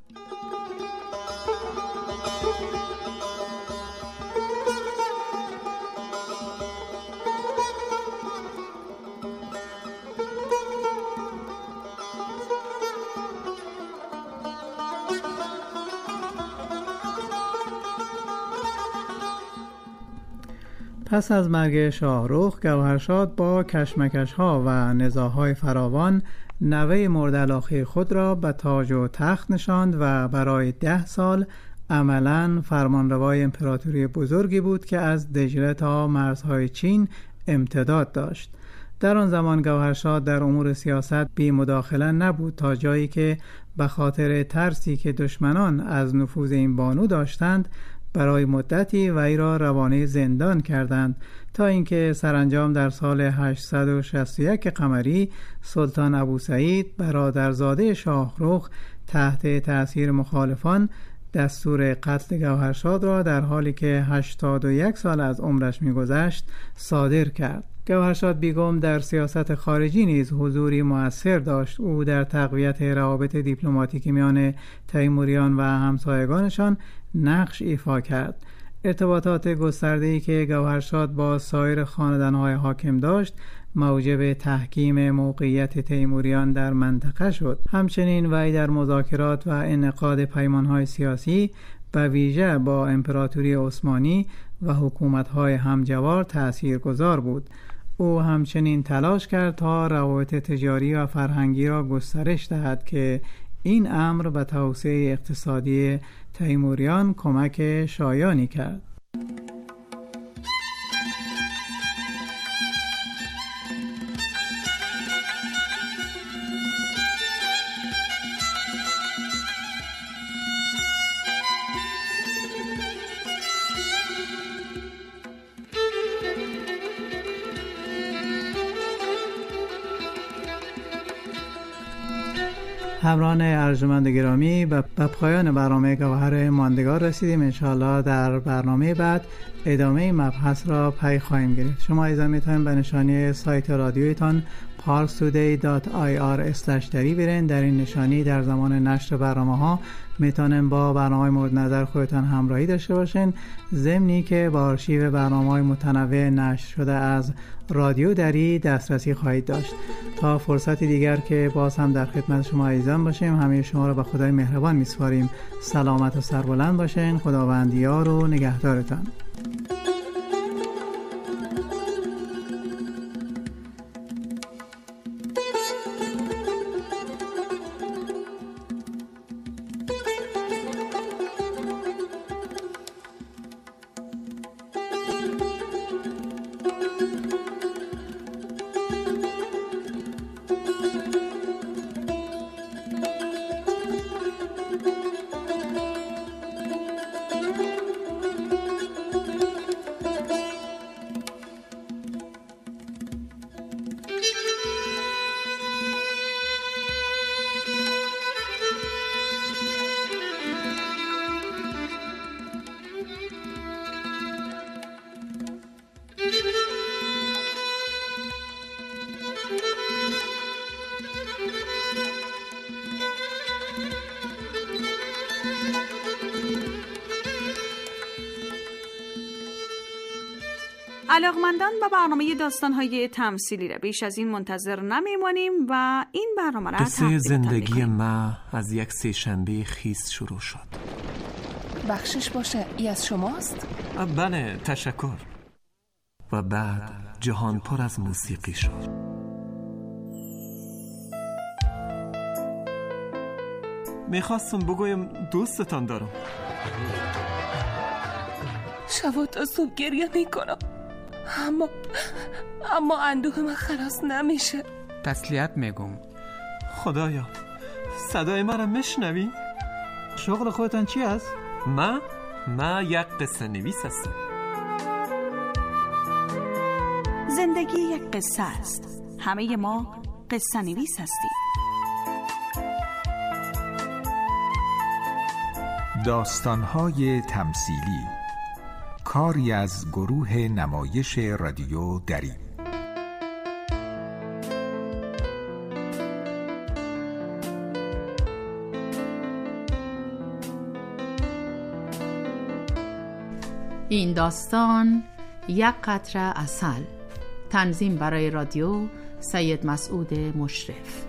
پس از مرگ شاهرخ، گوهرشاد با کشمکش‌ها و نزاع‌های فراوان نوه مورد علاقه خود را به تاج و تخت نشاند و برای 10 سال عملاً فرمانروای امپراتوری بزرگی بود که از دجله تا مرزهای چین امتداد داشت. در آن زمان گوهرشاد در امور سیاست بی مداخله نبود تا جایی که به خاطر ترسی که دشمنان از نفوذ این بانو داشتند برای مدتی وی را روانه زندان کردند تا اینکه سرانجام در سال 861 قمری سلطان ابوسعید برادرزاده شاهرخ تحت تأثیر مخالفان دستور قتل گوهرشاد را در حالی که 81 سال از عمرش می‌گذشت صادر کرد. گوهرشاد بیگم در سیاست خارجی نیز حضوری مؤثر داشت. او در تقویت روابط دیپلماتیکی میان تیموریان و همسایگانشان نقش ایفا کرد. ارتباطات گسترده‌ای که گوهرشاد با سایر خاندان‌های حاکم داشت موجب تحکیم موقعیت تیموریان در منطقه شد. همچنین وی در مذاکرات و انعقاد پیمان‌های سیاسی به ویژه با امپراتوری عثمانی و حکومت‌های همجوار تأثیرگذار بود. او همچنین تلاش کرد تا روابط تجاری و فرهنگی را گسترش دهد که این امر به توسعه اقتصادی تیموریان کمک شایانی کرد. همراهان ارجمند گرامی به پایان برنامه گوهر ماندگار رسیدیم. انشاءالله در برنامه بعد ادامه مبحث را پی خواهیم گرفت. شما ایضا میتونید به نشانی سایت رادیویتان parstoday.ir/dari برین. در این نشانی در زمان نشر برنامه ها میتونید با برنامه مورد نظر خودتان همراهی داشته باشین، ضمنی که با آرشیو برنامه‌های متنوع نشر شده از رادیو دری دسترسی خواهید داشت. تا فرصتی دیگر که باز هم در خدمت شما عزیزان باشیم، همه شما را به خدای مهربان میسپاریم. سلامت و سربلند باشین. خداوند یار و نگهدارتان. علاقمندان به برنامه داستان‌های تمثیلی را بیش از این منتظر نمی‌مانیم و این برنامه را قصه زندگی ما از یک سه‌شنبه خیس شروع شد. بخشش باشه، ای از شماست؟ بله، تشکر. و بعد جهان پر از موسیقی شد. میخواستم بگویم دوستتان دارم. شب تا صبح گریه میکنم، اما اندوه من خلاص نمیشه. تسلیت میگم. خدایا، صدای مرا میشنوی؟ شغل خودتان چی است؟ ما یک قصه نویس هستم. زندگی یک قصه است. همه ما قصه نویس هستیم. داستان‌های تمثیلی، کاری از گروه نمایش رادیو دری. این داستان یک قطره عسل. تنظیم برای رادیو سید مسعود مشرف.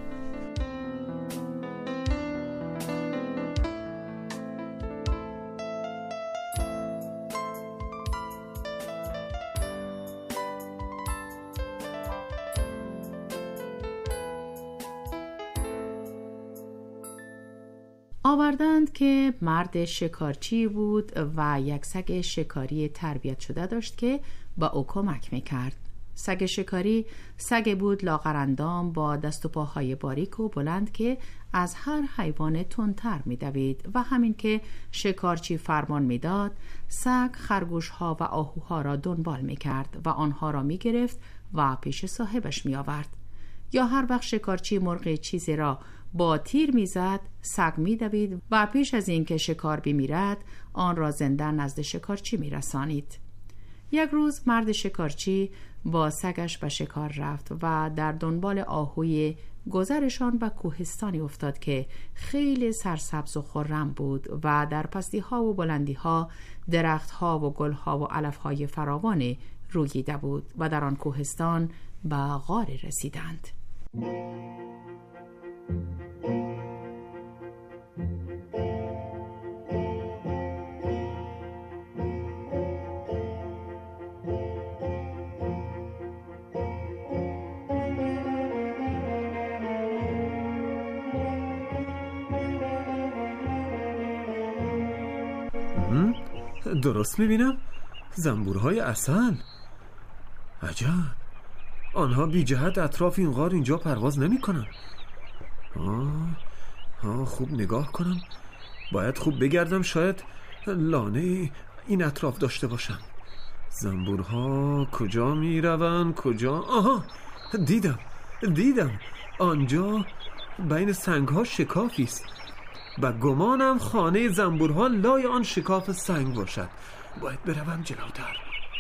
آوردند که مرد شکارچی بود و یک سگ شکاری تربیت شده داشت که با او کمک میکرد. سگ شکاری سگ بود لاغرندام با دست و پاهای باریک و بلند که از هر حیوان تندتر می‌دوید و همین که شکارچی فرمان می‌داد، سگ خرگوش‌ها و آهوها را دنبال می‌کرد و آنها را می‌گرفت و پیش صاحبش می‌آورد. یا هر وقت شکارچی مرغ چیزی را با تیر می‌زد، سگ می‌دوید و پیش از اینکه شکار بمیرد، آن را زنده نزد شکارچی می‌رسانید. یک روز مرد شکارچی با سگش به شکار رفت و در دنبال آهوی گذرشان به کوهستانی افتاد که خیلی سرسبز و خرم بود و در پستی ها و بلندی ها درخت ها و گل ها و علف های فراوانی روییده بود و در آن کوهستان به غاری رسیدند. درست میبینم؟ زنبورهای عسل. عجب، آنها بی جهت اطراف این غار اینجا پرواز نمی کنن. خوب نگاه کنم، باید خوب بگردم، شاید لانه این اطراف داشته باشم. زنبورها کجا می رون؟ کجا؟ آها، دیدم آنجا بین سنگ ها شکافی است. و گمانم خانه زنبورها لای آن شکاف سنگ باشد. باید بروم جلوتر.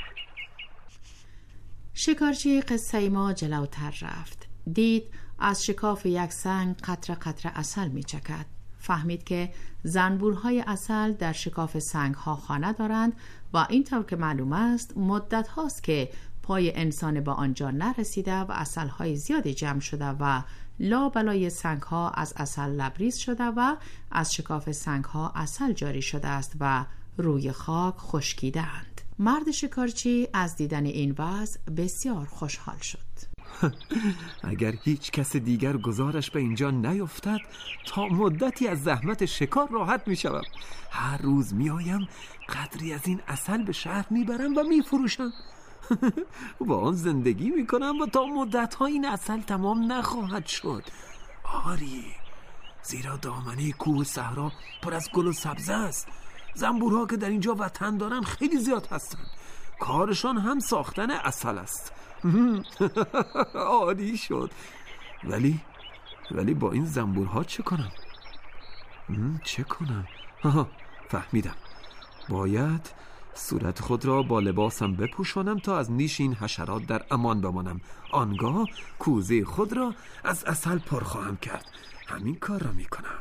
شکارچی قصه ما جلوتر رفت. دید از شکاف یک سنگ قطره قطره عسل می چکد. فهمید که زنبورهای عسل در شکاف سنگ ها خانه دارند و اینطور که معلوم است مدت هاست که پای انسان با آنجا نرسیده و عسل های زیادی جمع شده و لا بلای سنگ ها از عسل لبریز شده و از شکاف سنگ ها عسل جاری شده است و روی خاک خشکیده اند. مرد شکارچی از دیدن این وضع بسیار خوشحال شد. اگر هیچ کس دیگر گزارش به اینجا نیفتد تا مدتی از زحمت شکار راحت می شوم. هر روز می آیم قدری از این عسل به شهر می برم و می فروشم. با آن زندگی می کنم و تا مدت ها این عسل تمام نخواهد شد. آری، زیرا دامنه کوه صحرا پر از گل و سبزه است. زنبورها که در اینجا وطن دارن خیلی زیاد هستن. کارشان هم ساختن عسل است. عالی شد. ولی با این زنبورها چه کنم؟ فهمیدم. باید صورت خود را با لباسم بپوشانم تا از نیش این حشرات در امان بمانم. آنگاه کوزه خود را از عسل پر خواهم کرد. همین کار را میکنم.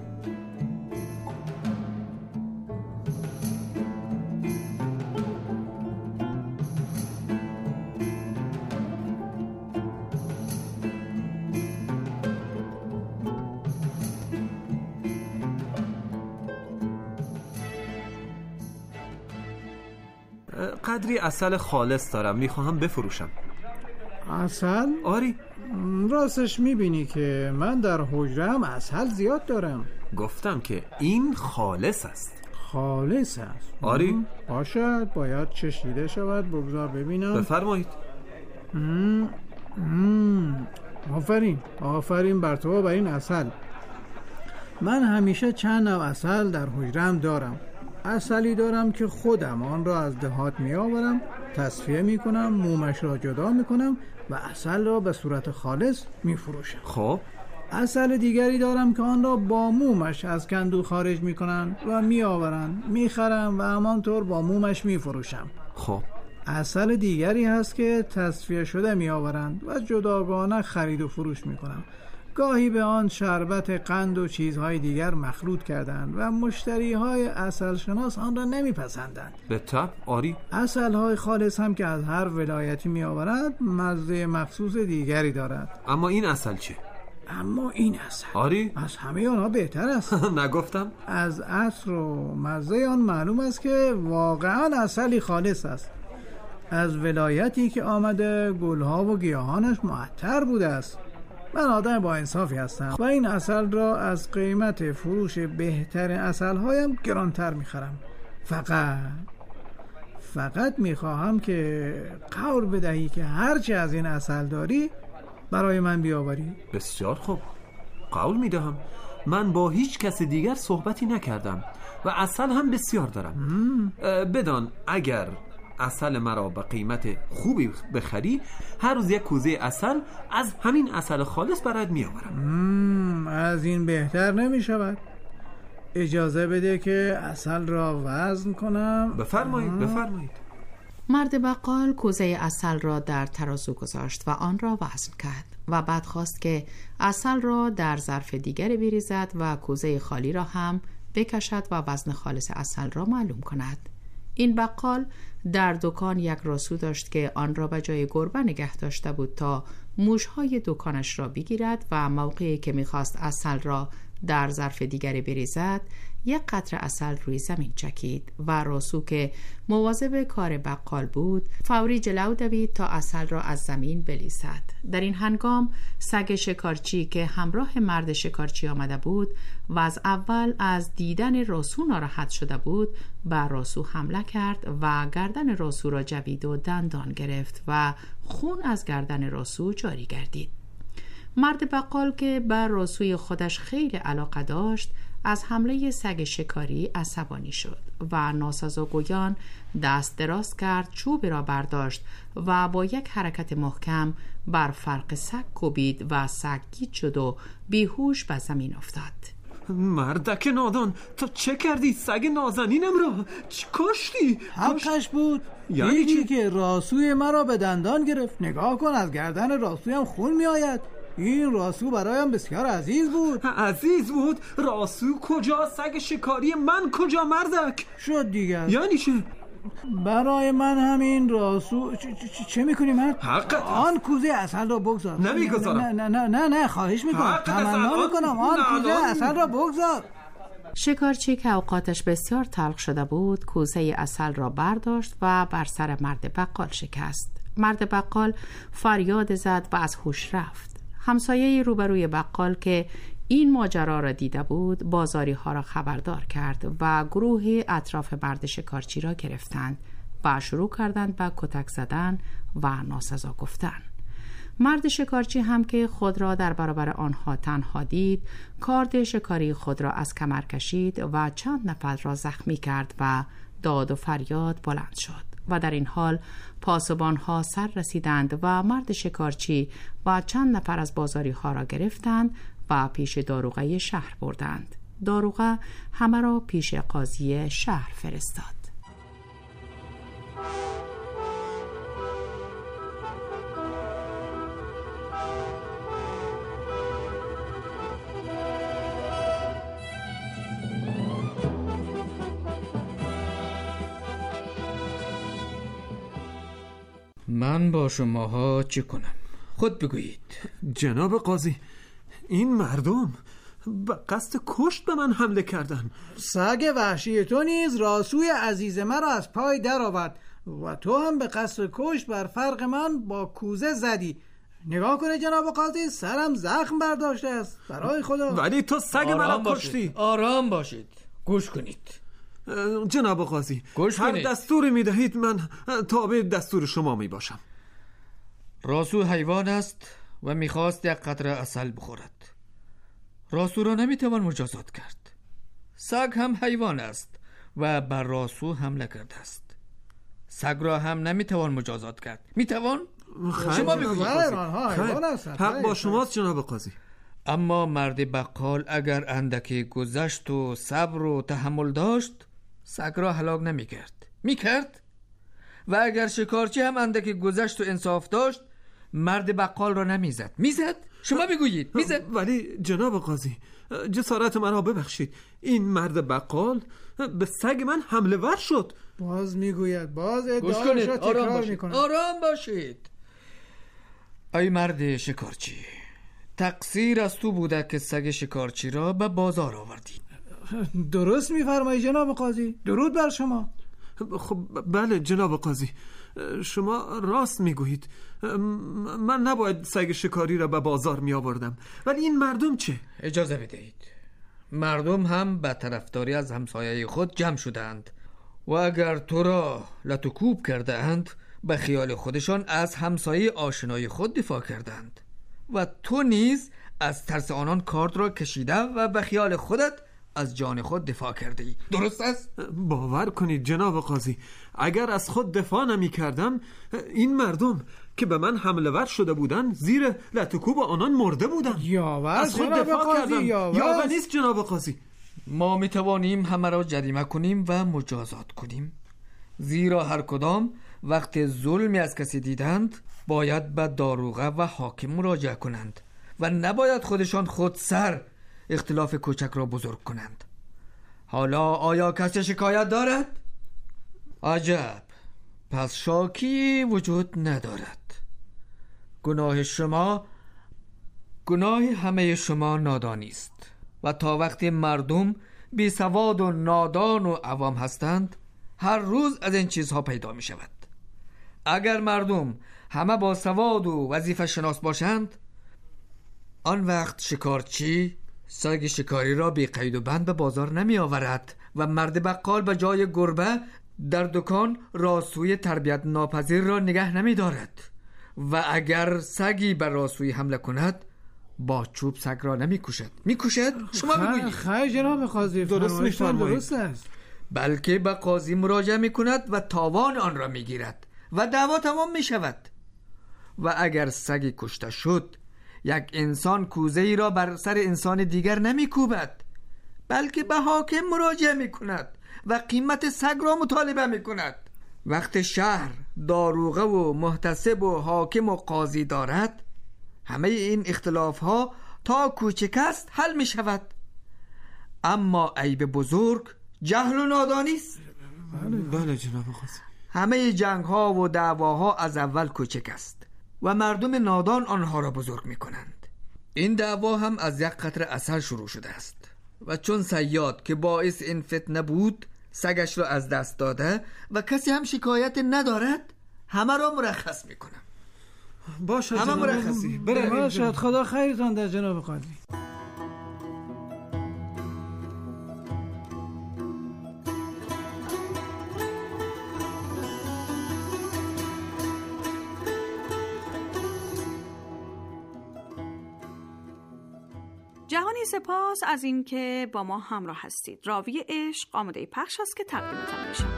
قدری عسل خالص دارم، میخواهم بفروشم. عسل؟ آری. راستش میبینی که من در حجره‌ام عسل زیاد دارم. گفتم که این خالص است. خالص است؟ آری. باشد، باید چشیده شود. بگذار ببینم. بفرمایید. آفرین بر تو بر این عسل. من همیشه چند نوع عسل در حجره‌ام دارم. عسلی دارم که خودم آن را از دهات می آورم، تصفیه می کنم، مومش را جدا می کنم و عسل را به صورت خالص می فروشم. خب عسل دیگری دارم که آن را با مومش از کندو خارج می کنن و می آورن، می خرم و همانطور با مومش می فروشم. خب عسل دیگری هست که تصفیه شده می آورند و جداگانه خرید و فروش می کنم. گاهی به آن شربت قند و چیزهای دیگر مخلوط کردند و مشتریهای عسل شناس آن را نمیپسندند. به طب آری. عسلهای خالص هم که از هر ولایتی می آورد مزه مخصوص دیگری دارد. اما این عسل چه؟ اما این عسل آری؟ از همه آنها بهتر است. نگفتم؟ از عطر و مزه آن معلوم است که واقعا عسلی خالص است. از ولایتی که آمده گلها و گیاهانش معطر بوده است. من آدم با انصافی هستم و این عسل را از قیمت فروش بهترین عسل‌هایم گرانتر می‌خرم. فقط میخواهم که قول بدهی که هرچی از این عسل داری برای من بیاوری. بسیار خوب، قول میدهم. من با هیچ کس دیگر صحبتی نکردم و عسل هم بسیار دارم. بدان اگر عسل مرا به قیمت خوبی بخری، هر روز یک کوزه عسل از همین عسل خالص برات میآورم. از این بهتر نمی شود؟ اجازه بده که عسل را وزن کنم. بفرمایید. مرد بقال کوزه عسل را در ترازو گذاشت و آن را وزن کرد و بعد خواست که عسل را در ظرف دیگری بریزد و کوزه خالی را هم بکشد و وزن خالص عسل را معلوم کند. این بقال در دکان یک راسو داشت که آن را به جای گربه نگه داشته بود تا موشهای دکانش را بگیرد و موقعی که می‌خواست عسل را در ظرف دیگری بریزد، یک قطره عسل روی زمین چکید و راسو که مواظب کار بقال بود فوری جلو دوید تا عسل را از زمین بلیسد. در این هنگام سگ شکارچی که همراه مرد شکارچی آمده بود و از اول از دیدن راسو ناراحت شده بود، بر راسو حمله کرد و گردن راسو را جوید و دندان گرفت و خون از گردن راسو جاری گردید. مرد بقال که بر راسوی خودش خیلی علاقه داشت از حمله سگ شکاری عصبانی شد و ناسزاگویان دست دراز کرد، چوب را برداشت و با یک حرکت محکم بر فرق سگ کوبید و سگ گیج شد و بیهوش به زمین افتاد. مردک نادان، تو چه کردی؟ سگ نازنینم را کشتی؟ حقش بود. یعنی چی؟ که راسوی مرا به دندان گرفت. نگاه کن، از گردن راسویم خون می آید. این راسو برایم بسیار عزیز بود. عزیز بود؟ راسو کجا؟ سگ شکاری من کجا مردک؟ شد دیگر. یعنی چه؟ برای من همین راسو چه میکنی مرد؟ حقت آن کوزه عسل را بگذار. نمیگذارم. نه خواهش میکنم، تمنا میکنم آن کوزه عسل را بگذار. شکارچی که اوقاتش بسیار تلخ شده بود کوزه عسل را برداشت و بر سر مرد بقال شکست. مرد بقال فریاد زد و از هوش رفت. همسایه روبروی بقال که این ماجرا را دیده بود بازاری ها را خبردار کرد و گروهی اطراف مرد شکارچی را گرفتند و شروع کردند به کتک زدن و ناسزا گفتن. مرد شکارچی هم که خود را در برابر آنها تنها دید، کارد شکاری خود را از کمر کشید و چند نفر را زخمی کرد و داد و فریاد بلند شد و در این حال پاسبان‌ها سر رسیدند و مرد شکارچی و چند نفر از بازاری ها را گرفتند و پیش داروغه شهر بردند. داروغه همه را پیش قاضی شهر فرستاد. من با شماها چی کنم؟ خود بگویید. جناب قاضی، این مردم به قصد کشت به من حمله کردن. سگ وحشی تو نیز راسوی عزیز مرا از پای در آورد و تو هم به قصد کشت بر فرق من با کوزه زدی. نگاه کنه جناب قاضی، سرم زخم برداشته است. برای خدا. ولی تو سگ مرا کشتی. آرام باشید، گوش کنید. جناب قاضی، هر دستوری میدهید من تابع دستور شما میباشم. راسو حیوان است و میخواست یک قطره عسل بخورد. راسو را نمیتوان مجازات کرد. سگ هم حیوان است و بر راسو حمله کرده است. سگ را هم نمیتوان مجازات کرد. میتوان؟ شما بگویید. حق با شماست جناب قاضی. اما مرد بقال اگر اندکی گذشت و صبر و تحمل داشت، سگ را هلاک میکرد. و اگر شکارچی هم اندکی گذشت و انصاف داشت، مرد بقال را نمیزد. شما بگویید میزد. ولی جناب قاضی، جسارت مرا ببخشید، این مرد بقال به سگ من حمله ور شد. باز میگوید، باز ادعاش را تکرار میکنه. آرام باشید. ای مرد شکارچی، تقصیر از تو بوده که سگ شکارچی را به بازار آوردی. درست میفرمایید جناب قاضی. درود بر شما. خب بله جناب قاضی، شما راست میگویید. من نباید سگ شکاری را به بازار می آوردم. ولی این مردم چه؟ اجازه بدهید. مردم هم به طرفداری از همسایه خود جمع شدند و اگر تو را لطوکوب کرده اند، به خیال خودشان از همسایه آشنای خود دفاع کردند و تو نیز از ترس آنان کارد را کشیده و به خیال خودت از جان خود دفاع کرده ای. درست است؟ باور کنید جناب قاضی، اگر از خود دفاع نمی کردم، این مردم که به من حمله ور شده بودند زیر لطوکوب آنان مرده بودند. از خود دفاع کردم. یا نیست جناب قاضی. ما می توانیم همه را جریمه کنیم و مجازات کنیم، زیرا هر کدام وقت ظلمی از کسی دیدند باید به داروغه و حاکم مراجعه کنند و نباید خودشان خودسر اختلاف کوچک را بزرگ کنند. حالا آیا کسی شکایت دارد؟ عجب، پس شاکی وجود ندارد. گناه همه شما نادانی است و تا وقتی مردم بی سواد و نادان و عوام هستند هر روز از این چیزها پیدا می شود. اگر مردم همه با سواد و وظیفه شناس باشند، آن وقت شکارچی سگ شکاری را بی قید و بند به بازار نمی آورد و مرد بقال به جای گربه در دکان راسوی تربیت ناپذیر را نگه نمی دارد و اگر سگی بر راسوی حمله کند با چوب سگ را نمی کشد. می کشد؟ شما بگویید. خیلی جناب قاضی، درست است. بلکه به قاضی مراجعه می کند و تاوان آن را می گیرد و دعوا تمام می شود. و اگر سگی کشته شد، یک انسان کوزه ای را بر سر انسان دیگر نمی کوبد، بلکه به حاکم مراجعه می کند و قیمت سگ را مطالبه می کند. وقت شهر داروغه و محتسب و حاکم و قاضی دارد، همه این اختلاف ها تا کوچک است حل می شود. اما عیب بزرگ جهل و نادانی است. بله جناب قاضی. همه جنگ ها و دعواها از اول کوچک است و مردم نادان آنها را بزرگ می کنند. این دعوا هم از یک قطره عسل شروع شده است و چون صیاد که باعث این فتنه بود سگش را از دست داده و کسی هم شکایت ندارد، همه را مرخص می کنم. باشه همه مرخصی. باشد، خدا خیرتان ده جناب قاضی. جهانی سپاس از اینکه با ما همراه هستید. راوی عشق آماده پخش است که تقدیمتان میشه.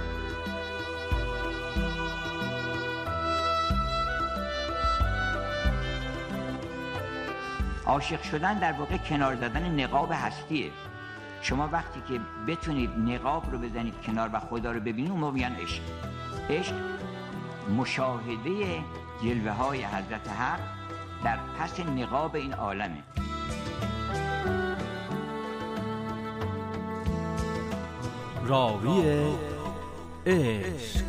عاشق شدن در واقع کنار زدن نقاب هستیه. شما وقتی که بتونید نقاب رو بزنید کنار و خدا رو ببینید، اون میگن عشق. عشق مشاهده جلوه های حضرت حق در پس نقاب این عالمه. راوی عشق،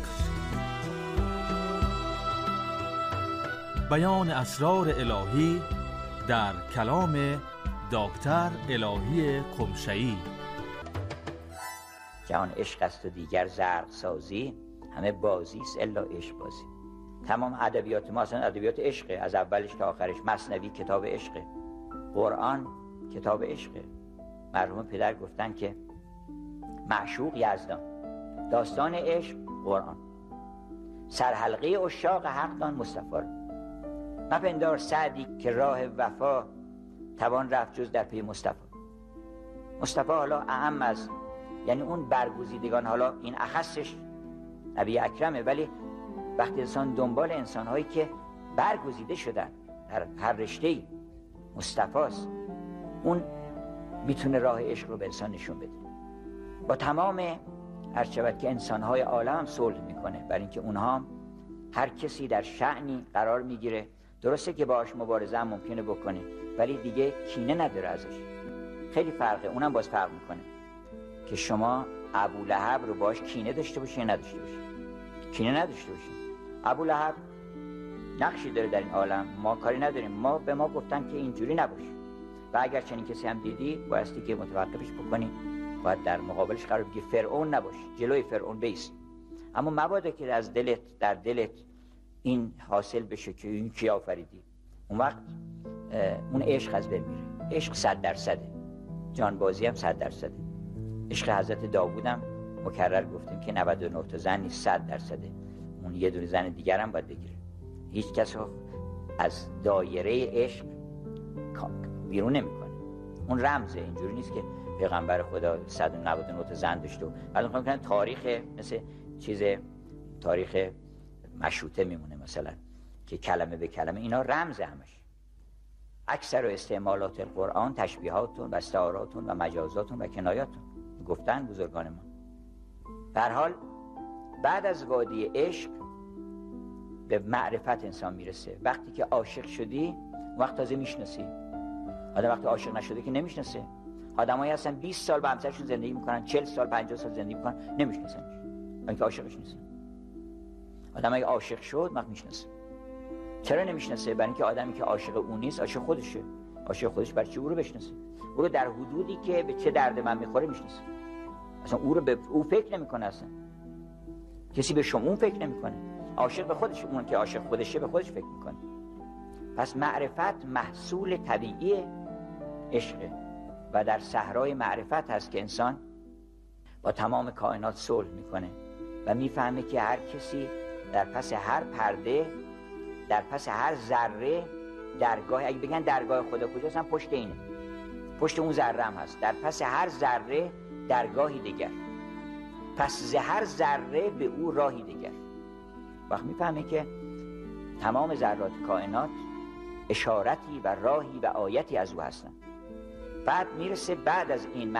بیان اسرار الهی در کلام دکتر الهی قمشه‌ای. جهان عشق است و دیگر زرق سازی، همه بازی است الا عشق بازی. تمام ادبیات ما اصلا ادبیات عشقه، از اولش تا آخرش. مثنوی کتاب عشقه، قرآن کتاب عشقه. مرحوم پدر گفتن که معشوق یزدان، داستان عشق قرآن، سرحلقه عشاق حق دان مصطفی. مپندار سعدی که راه وفا توان رفت جز در پی مصطفی. مصطفی حالا اهم از، یعنی اون برگزیدگان، حالا این اخصش نبی اکرمه، ولی وقتی انسان دنبال انسان‌هایی که برگزیده شدن در هر رشته‌ای، مصطفی‌ست، اون میتونه راه عشق رو به انسان نشون بده. با تمام هرچند که انسان‌های عالم هم صلح میکنه، برای اینکه اونها هم هر کسی در شأنی قرار میگیره. درسته که باهاش مبارزه هم ممکنه بکنه، ولی دیگه کینه نداره ازش. خیلی فرقه، اونم باز فرق میکنه که شما ابولهب رو باهاش کینه داشته باشی یا نداشته باشی. کینه نداشته باشی. ابولهب نقشی داره در این عالم، ما کاری نداریم. به ما گفتن که اینجوری نباش و اگر چنین کسی هم دیدی بایستی که متوقفش بکنی، باید در مقابلش قرار بگیری. فرعون نباش، جلوی فرعون بیست. اما مبادا که از دلت، در دلت این حاصل بشه که این کی آفریدی، اون وقت اون عشق از بین میره. عشق 100%، جانبازی هم 100%. عشق حضرت داوود هم مکرر گفتیم که 99 تا زن نیست، 100%. اون یه دونه زن دیگر هم باید بگیره. هیچ کس رو از دایره عشق بیرون نمیکنه. اون رمزه، اینجوری نیست که پیغمبر خدا 199 تا زن داشته. بعد میخوام کنم تاریخ مثل چیز تاریخ مشروطه میمونه مثلا که کلمه به کلمه، اینا رمزه همش. اکثر استعمالات القرآن تشبیهاتون و استعاراتون و مجازاتون و کنایاتون گفتن بزرگان ما. به هر حال بعد از وادی عشق به معرفت انسان میرسه. وقتی که عاشق شدی وقت تازه میشناسی. آدم وقتی عاشق نشده که نمیشناسه. آدمایی هستن 20 سال با همسرشون زندگی میکنن، 40 سال 50 سال زندگی میکنن، نمیشناسنش، اینکه عاشقش نیستن. آدمایی عاشق شد وقت میشناسه. چرا نمیشناسه؟ برای اینکه آدمی که عاشق اون نیست عاشق خودشه. عاشق خودش برای چی او رو بشناسه؟ او رو در حدودی که به چه درد من میخوره میشناسه. اصلا او رو به او فکر نمیکنه. اصلا کسی به شما اون فکر نمیکنه. عاشق به خودش، اون که عاشق خودشه به خودش فکر میکنه. پس معرفت محصول طبیعی عشقه و در صحرای معرفت هست که انسان با تمام کائنات صلح میکنه و میفهمه که هر کسی در پس هر پرده، در پس هر ذره درگاه، اگه بگن درگاه خدا کجاست، هم پشت اینه، پشت اون ذره هم هست. در پس هر ذره درگاهی دیگر، پس ز هر ذره به او راهی دیگر. وقت میفهمه که تمام ذرات کائنات اشارتی و راهی و آیتی از او هستن. بعد میرسه بعد از این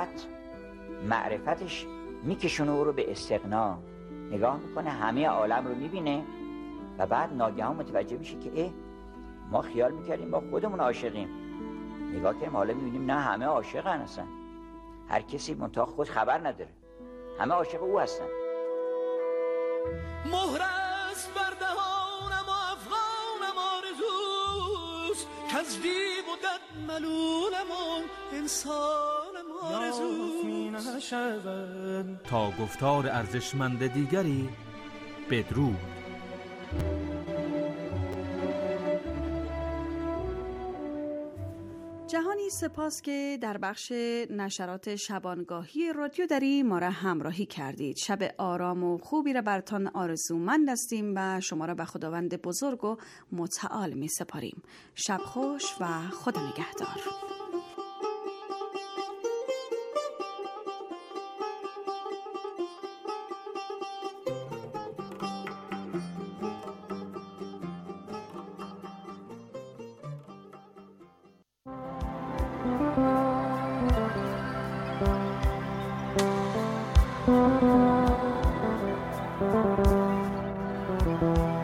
معرفتش میکشونه او رو به استغنا. نگاه میکنه همه عالم رو میبینه و بعد ناگهان متوجه میشه که ما خیال میکردیم با خودمون عاشقیم، نگاه کردیم حالا میبینیم نه، همه عاشقن. اصلا هر کسی منتها خود خبر نداره، همه عاشق او هستن. مهر است بر دهانم و افغانم آرزوست، کز دیو و دد ملولم و انسانم آرزوست. تا گفتار ارزشمند دیگری بدرود. جهانی سپاس که در بخش نشرات شبانگاهی رادیو دری ما را همراهی کردید. شب آرام و خوبی را براتان آرزومند هستیم و شما را به خداوند بزرگ و متعال می سپاریم. شب خوش و خدا نگهدار. Thank you.